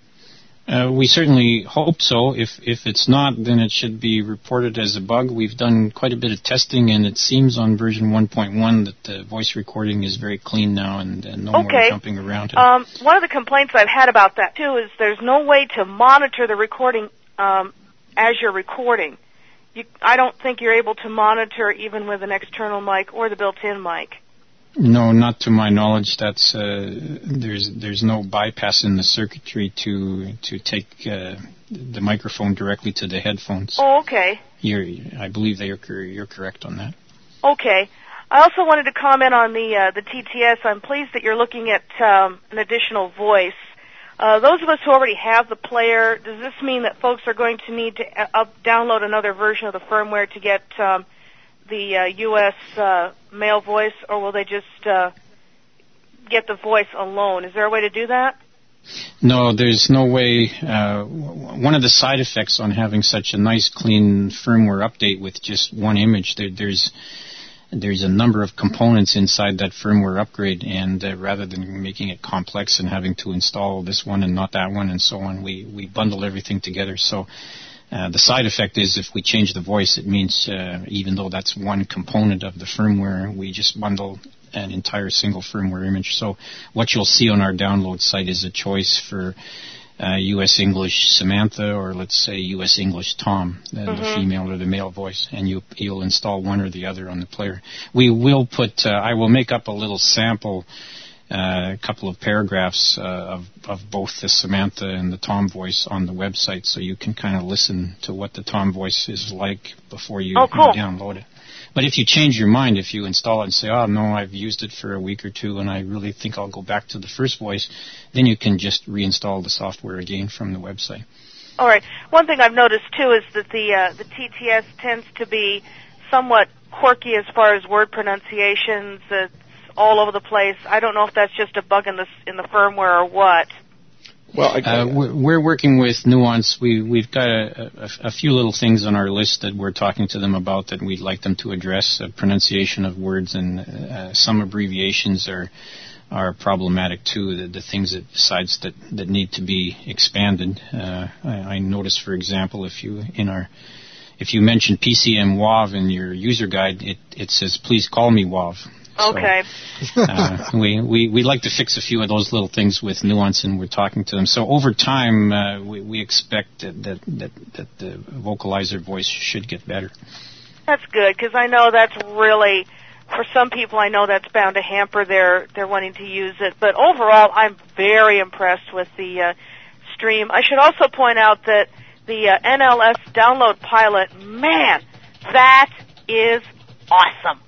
We certainly hope so. If it's not, then it should be reported as a bug. We've done quite a bit of testing, and it seems on version 1.1 that the voice recording is very clean now and no more jumping around. One of the complaints I've had about that, too, is there's no way to monitor the recording as you're recording. I don't think you're able to monitor even with an external mic or the built-in mic. No, not to my knowledge. That's there's no bypass in the circuitry to take the microphone directly to the headphones. Oh, okay. I believe you're correct on that. Okay. I also wanted to comment on the TTS. I'm pleased that you're looking at an additional voice. Those of us who already have the player, does this mean that folks are going to need to download another version of the firmware to get the U.S. male voice, or will they just get the voice alone? Is there a way to do that? No, there's no way. One of the side effects on having such a nice, clean firmware update with just one image, there's a number of components inside that firmware upgrade, and rather than making it complex and having to install this one and not that one and so on, we bundle everything together. So the side effect is if we change the voice, it means even though that's one component of the firmware, we just bundle an entire single firmware image. So what you'll see on our download site is a choice for U.S. English Samantha, or let's say U.S. English Tom, the female or the male voice, and you'll install one or the other on the player. We will put, I will make up a little sample, a couple of paragraphs of both the Samantha and the Tom voice on the website, so you can kind of listen to what the Tom voice is like before you download it. But if you change your mind, if you install it and say, oh, no, I've used it for a week or two and I really think I'll go back to the first voice, then you can just reinstall the software again from the website. All right. One thing I've noticed, too, is that the TTS tends to be somewhat quirky as far as word pronunciations. It's all over the place. I don't know if that's just a bug in the firmware or what. Well, we're working with Nuance. We've got a few little things on our list that we're talking to them about that we'd like them to address. Pronunciation of words and some abbreviations are problematic too. The things that need to be expanded. I noticed, for example, if you mention PCM WAV in your user guide, it says please call me WAV. Okay. So, we'd like to fix a few of those little things with Nuance, and we're talking to them. So over time, we expect that the vocalizer voice should get better. That's good, because I know that's really, for some people, I know that's bound to hamper their wanting to use it. But overall, I'm very impressed with the stream. I should also point out that the NLS download pilot, man, that is awesome.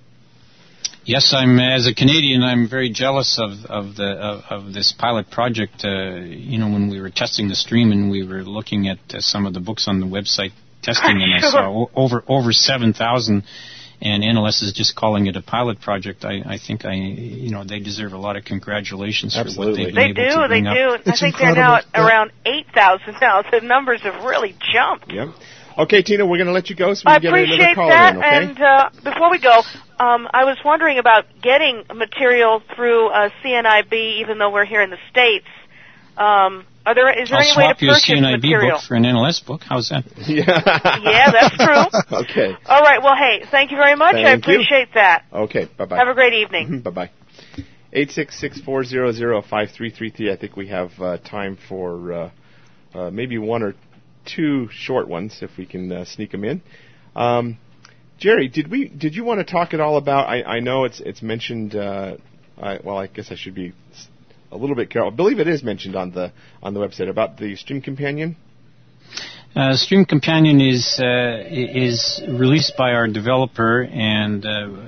Yes, as a Canadian, I'm very jealous of this pilot project. When we were testing the stream and we were looking at some of the books on the website testing, and I saw over 7,000 And NLS is just calling it a pilot project. I think they deserve a lot of congratulations for what they've been able to bring up. They do. I think they're now at around 8,000 now. The numbers have really jumped. Yep. Okay, Tina, we're going to let you go so we can get another caller that, in, okay? And before we go, I was wondering about getting material through CNIB, even though we're here in the States. Is there any way to purchase material? I'll swap you a CNIB book for an NLS book. How's that? Yeah, that's true. Okay. All right. Well, hey, thank you very much. I appreciate that. Okay. Bye-bye. Have a great evening. Bye-bye. 866-400-5333. I think we have time for maybe one or two short ones if we can sneak them in. Jerry, did you want to talk at all about? I know it's mentioned. I guess I should be a little bit careful. I believe it is mentioned on the website about the Stream Companion. Stream Companion is released by our developer, and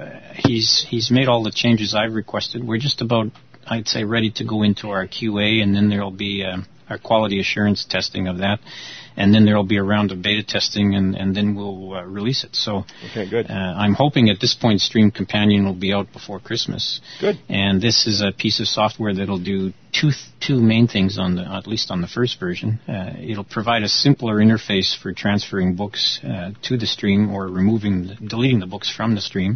he's made all the changes I've requested. We're just about, I'd say, ready to go into our QA, and then there'll be our quality assurance testing of that. And then there will be a round of beta testing, and then we'll release it. So okay, good. I'm hoping at this point Stream Companion will be out before Christmas. Good. And this is a piece of software that'll do two main things, at least on the first version. It'll provide a simpler interface for transferring books to the stream or deleting the books from the stream.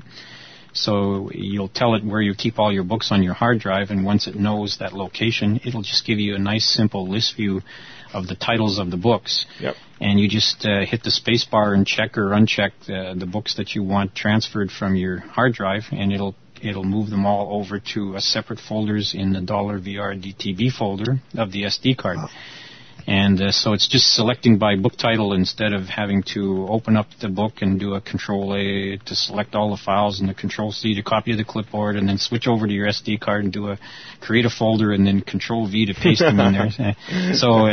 So you'll tell it where you keep all your books on your hard drive, and once it knows that location, it'll just give you a nice, simple list view of the titles of the books. Yep. And you just hit the space bar and check or uncheck the books that you want transferred from your hard drive, and it'll move them all over to separate folders in the $VRDTB folder of the SD card. And so it's just selecting by book title instead of having to open up the book and do a Control-A to select all the files and the Control-C to copy to the clipboard and then switch over to your SD card and create a folder and then Control-V to paste them in there. So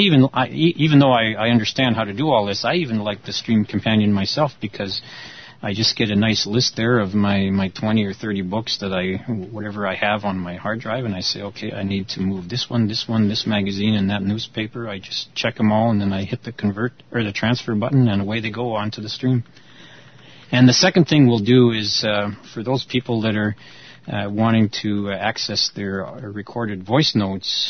even though I understand how to do all this, I even like the Stream Companion myself because I just get a nice list there of my 20 or 30 books whatever I have on my hard drive, and I say, okay, I need to move this one, this magazine, and that newspaper. I just check them all, and then I hit the the transfer button, and away they go onto the stream. And the second thing we'll do is for those people that are wanting to access their recorded voice notes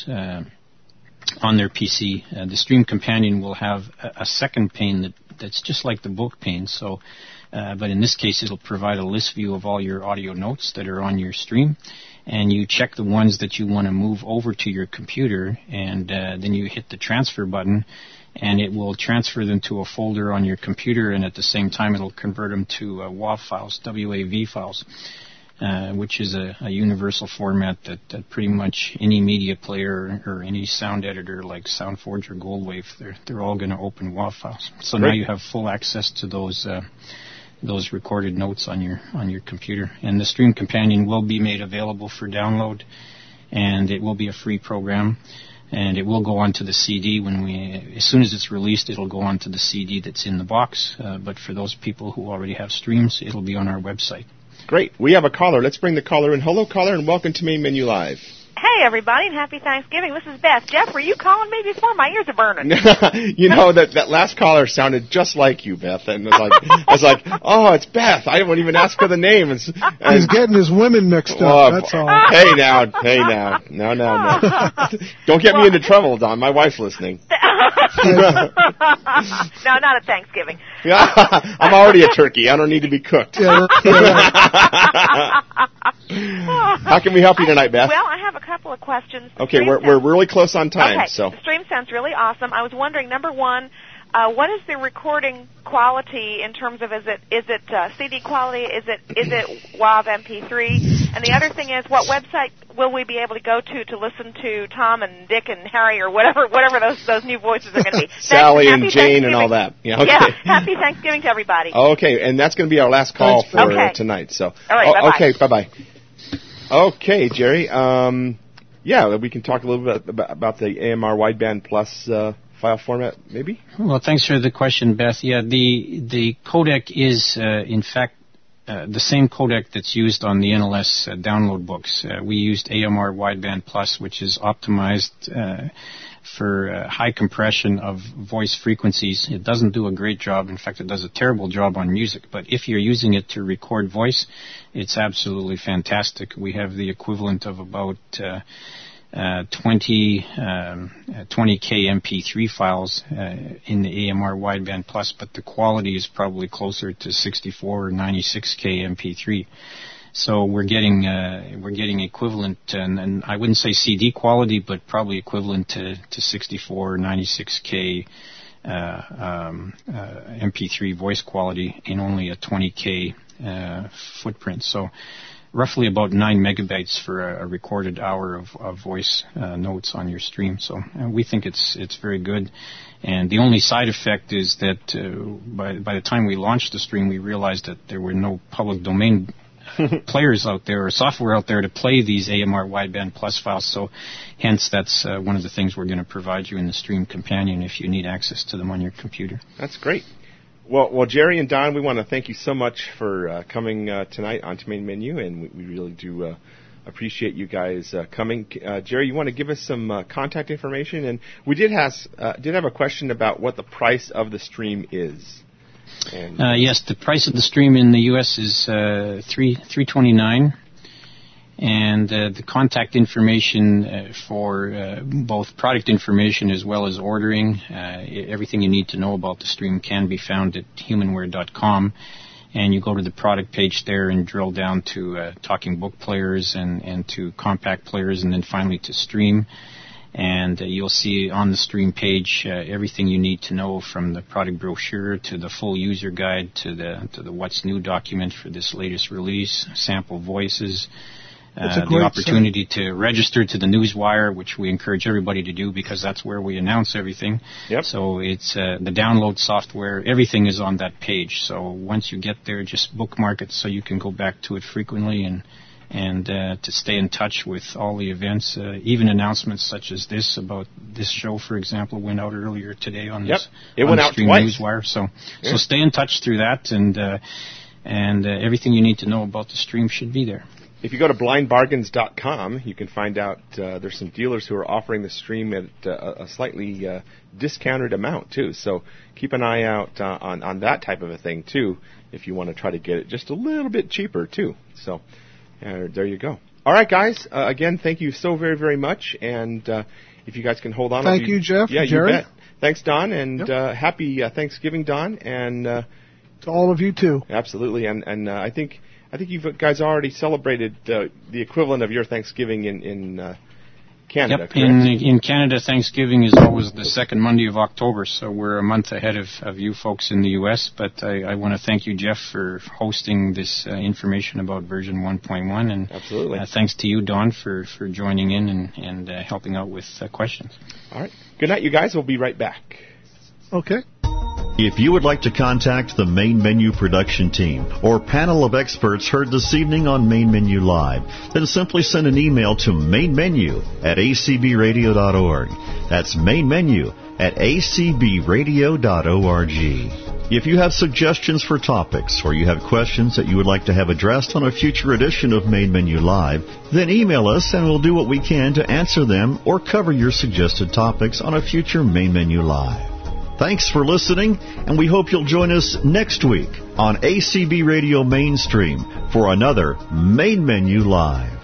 on their PC, the Stream Companion will have a second pane that's just like the book pane. So. But in this case, it'll provide a list view of all your audio notes that are on your stream, and you check the ones that you want to move over to your computer, and then you hit the transfer button, and it will transfer them to a folder on your computer, and at the same time, it'll convert them to WAV files, WAV files, which is a universal format that pretty much any media player or any sound editor like SoundForge or Goldwave, they're all going to open WAV files. So now you have full access to those recorded notes on your computer. And the Stream Companion will be made available for download, and it will be a free program, and it will go onto the CD as soon as it's released, it'll go onto the CD that's in the box. But for those people who already have streams, it'll be on our website. Great. We have a caller. Let's bring the caller in. Hello, caller, and welcome to Main Menu Live. Hey, everybody, and happy Thanksgiving. This is Beth. Jeff, were you calling me before? My ears are burning. You know, that last caller sounded just like you, Beth. And I was like, oh, it's Beth. I won't even ask for the name. He's getting his women mixed up, that's all. Hey, now. No. Don't get me into trouble, Don. My wife's listening. No, not at Thanksgiving. I'm already a turkey. I don't need to be cooked. Yeah. How can we help you tonight, Beth? Well, I have a couple of questions. Okay, we're really close on time. Okay, so the stream sounds really awesome. I was wondering, number one, what is the recording quality in terms of is it CD quality? Is it WAV MP3? And the other thing is, what website will we be able to go to listen to Tom and Dick and Harry or whatever those new voices are going to be? Sally and Jane and all that. Yeah, okay. Yeah, happy Thanksgiving to everybody. Okay, and that's going to be our last call for tonight. So all right, bye-bye. Okay, bye-bye. Okay, Jerry. We can talk a little bit about the AMR Wideband Plus file format, maybe? Well, thanks for the question, Beth. Yeah, the codec is, in fact, the same codec that's used on the NLS download books. We used AMR Wideband Plus, which is optimized for high compression of voice frequencies. It doesn't do a great job. In fact, it does a terrible job on music. But if you're using it to record voice, it's absolutely fantastic. We have the equivalent of about 20K MP3 files in the AMR Wideband Plus, but the quality is probably closer to 64 or 96K MP3. So we're getting equivalent, and I wouldn't say CD quality, but probably equivalent to 64 or 96K MP3 voice quality in only a 20K footprint. So roughly about 9 megabytes for a recorded hour of voice notes on your stream. So we think it's very good. And the only side effect is that by the time we launched the stream, we realized that there were no public domain players out there or software out there to play these AMR Wideband Plus files. So hence that's one of the things we're going to provide you in the Stream Companion if you need access to them on your computer. That's great. Well, Jerry and Don, we want to thank you so much for coming tonight onto Main Menu, and we really do appreciate you guys coming. Jerry, you want to give us some contact information? And we did have a question about what the price of the stream is. Yes, the price of the stream in the U.S. is $329, and the contact information for both product information as well as ordering, everything you need to know about the stream can be found at humanware.com, and you go to the product page there and drill down to talking book players and to compact players, and then finally to stream. And you'll see on the stream page everything you need to know, from the product brochure to the full user guide to the what's new document for this latest release, sample voices, the opportunity to register to the Newswire, which we encourage everybody to do because that's where we announce everything. Yep. So it's the download software, everything is on that page. So once you get there, just bookmark it so you can go back to it frequently and to stay in touch with all the events, even announcements such as this about this show, for example, went out earlier today on this. It went out Stream twice. Newswire. So stay in touch through that, and everything you need to know about the stream should be there. If you go to blindbargains.com, you can find out there's some dealers who are offering the stream at a slightly discounted amount too. So keep an eye out on that type of a thing too, if you want to try to get it just a little bit cheaper too. So. There you go. All right, guys. Again, thank you so very, very much. And if you guys can hold on. Thank you, Jeff. Yeah, Jerry. you bet. Thanks, Don. And happy Thanksgiving, Don. And to all of you, too. Absolutely. And I think you guys already celebrated the equivalent of your Thanksgiving in Canada, yep. correct? In Canada, Thanksgiving is always the second Monday of October, so we're a month ahead of you folks in the U.S., but I want to thank you, Jeff, for hosting this information about version 1.1, and absolutely. Thanks to you, Don, for joining in and helping out with questions. All right. Good night, you guys. We'll be right back. Okay. If you would like to contact the Main Menu production team or panel of experts heard this evening on Main Menu Live, then simply send an email to mainmenu@acbradio.org. That's mainmenu@acbradio.org. If you have suggestions for topics or you have questions that you would like to have addressed on a future edition of Main Menu Live, then email us and we'll do what we can to answer them or cover your suggested topics on a future Main Menu Live. Thanks for listening, and we hope you'll join us next week on ACB Radio Mainstream for another Main Menu Live.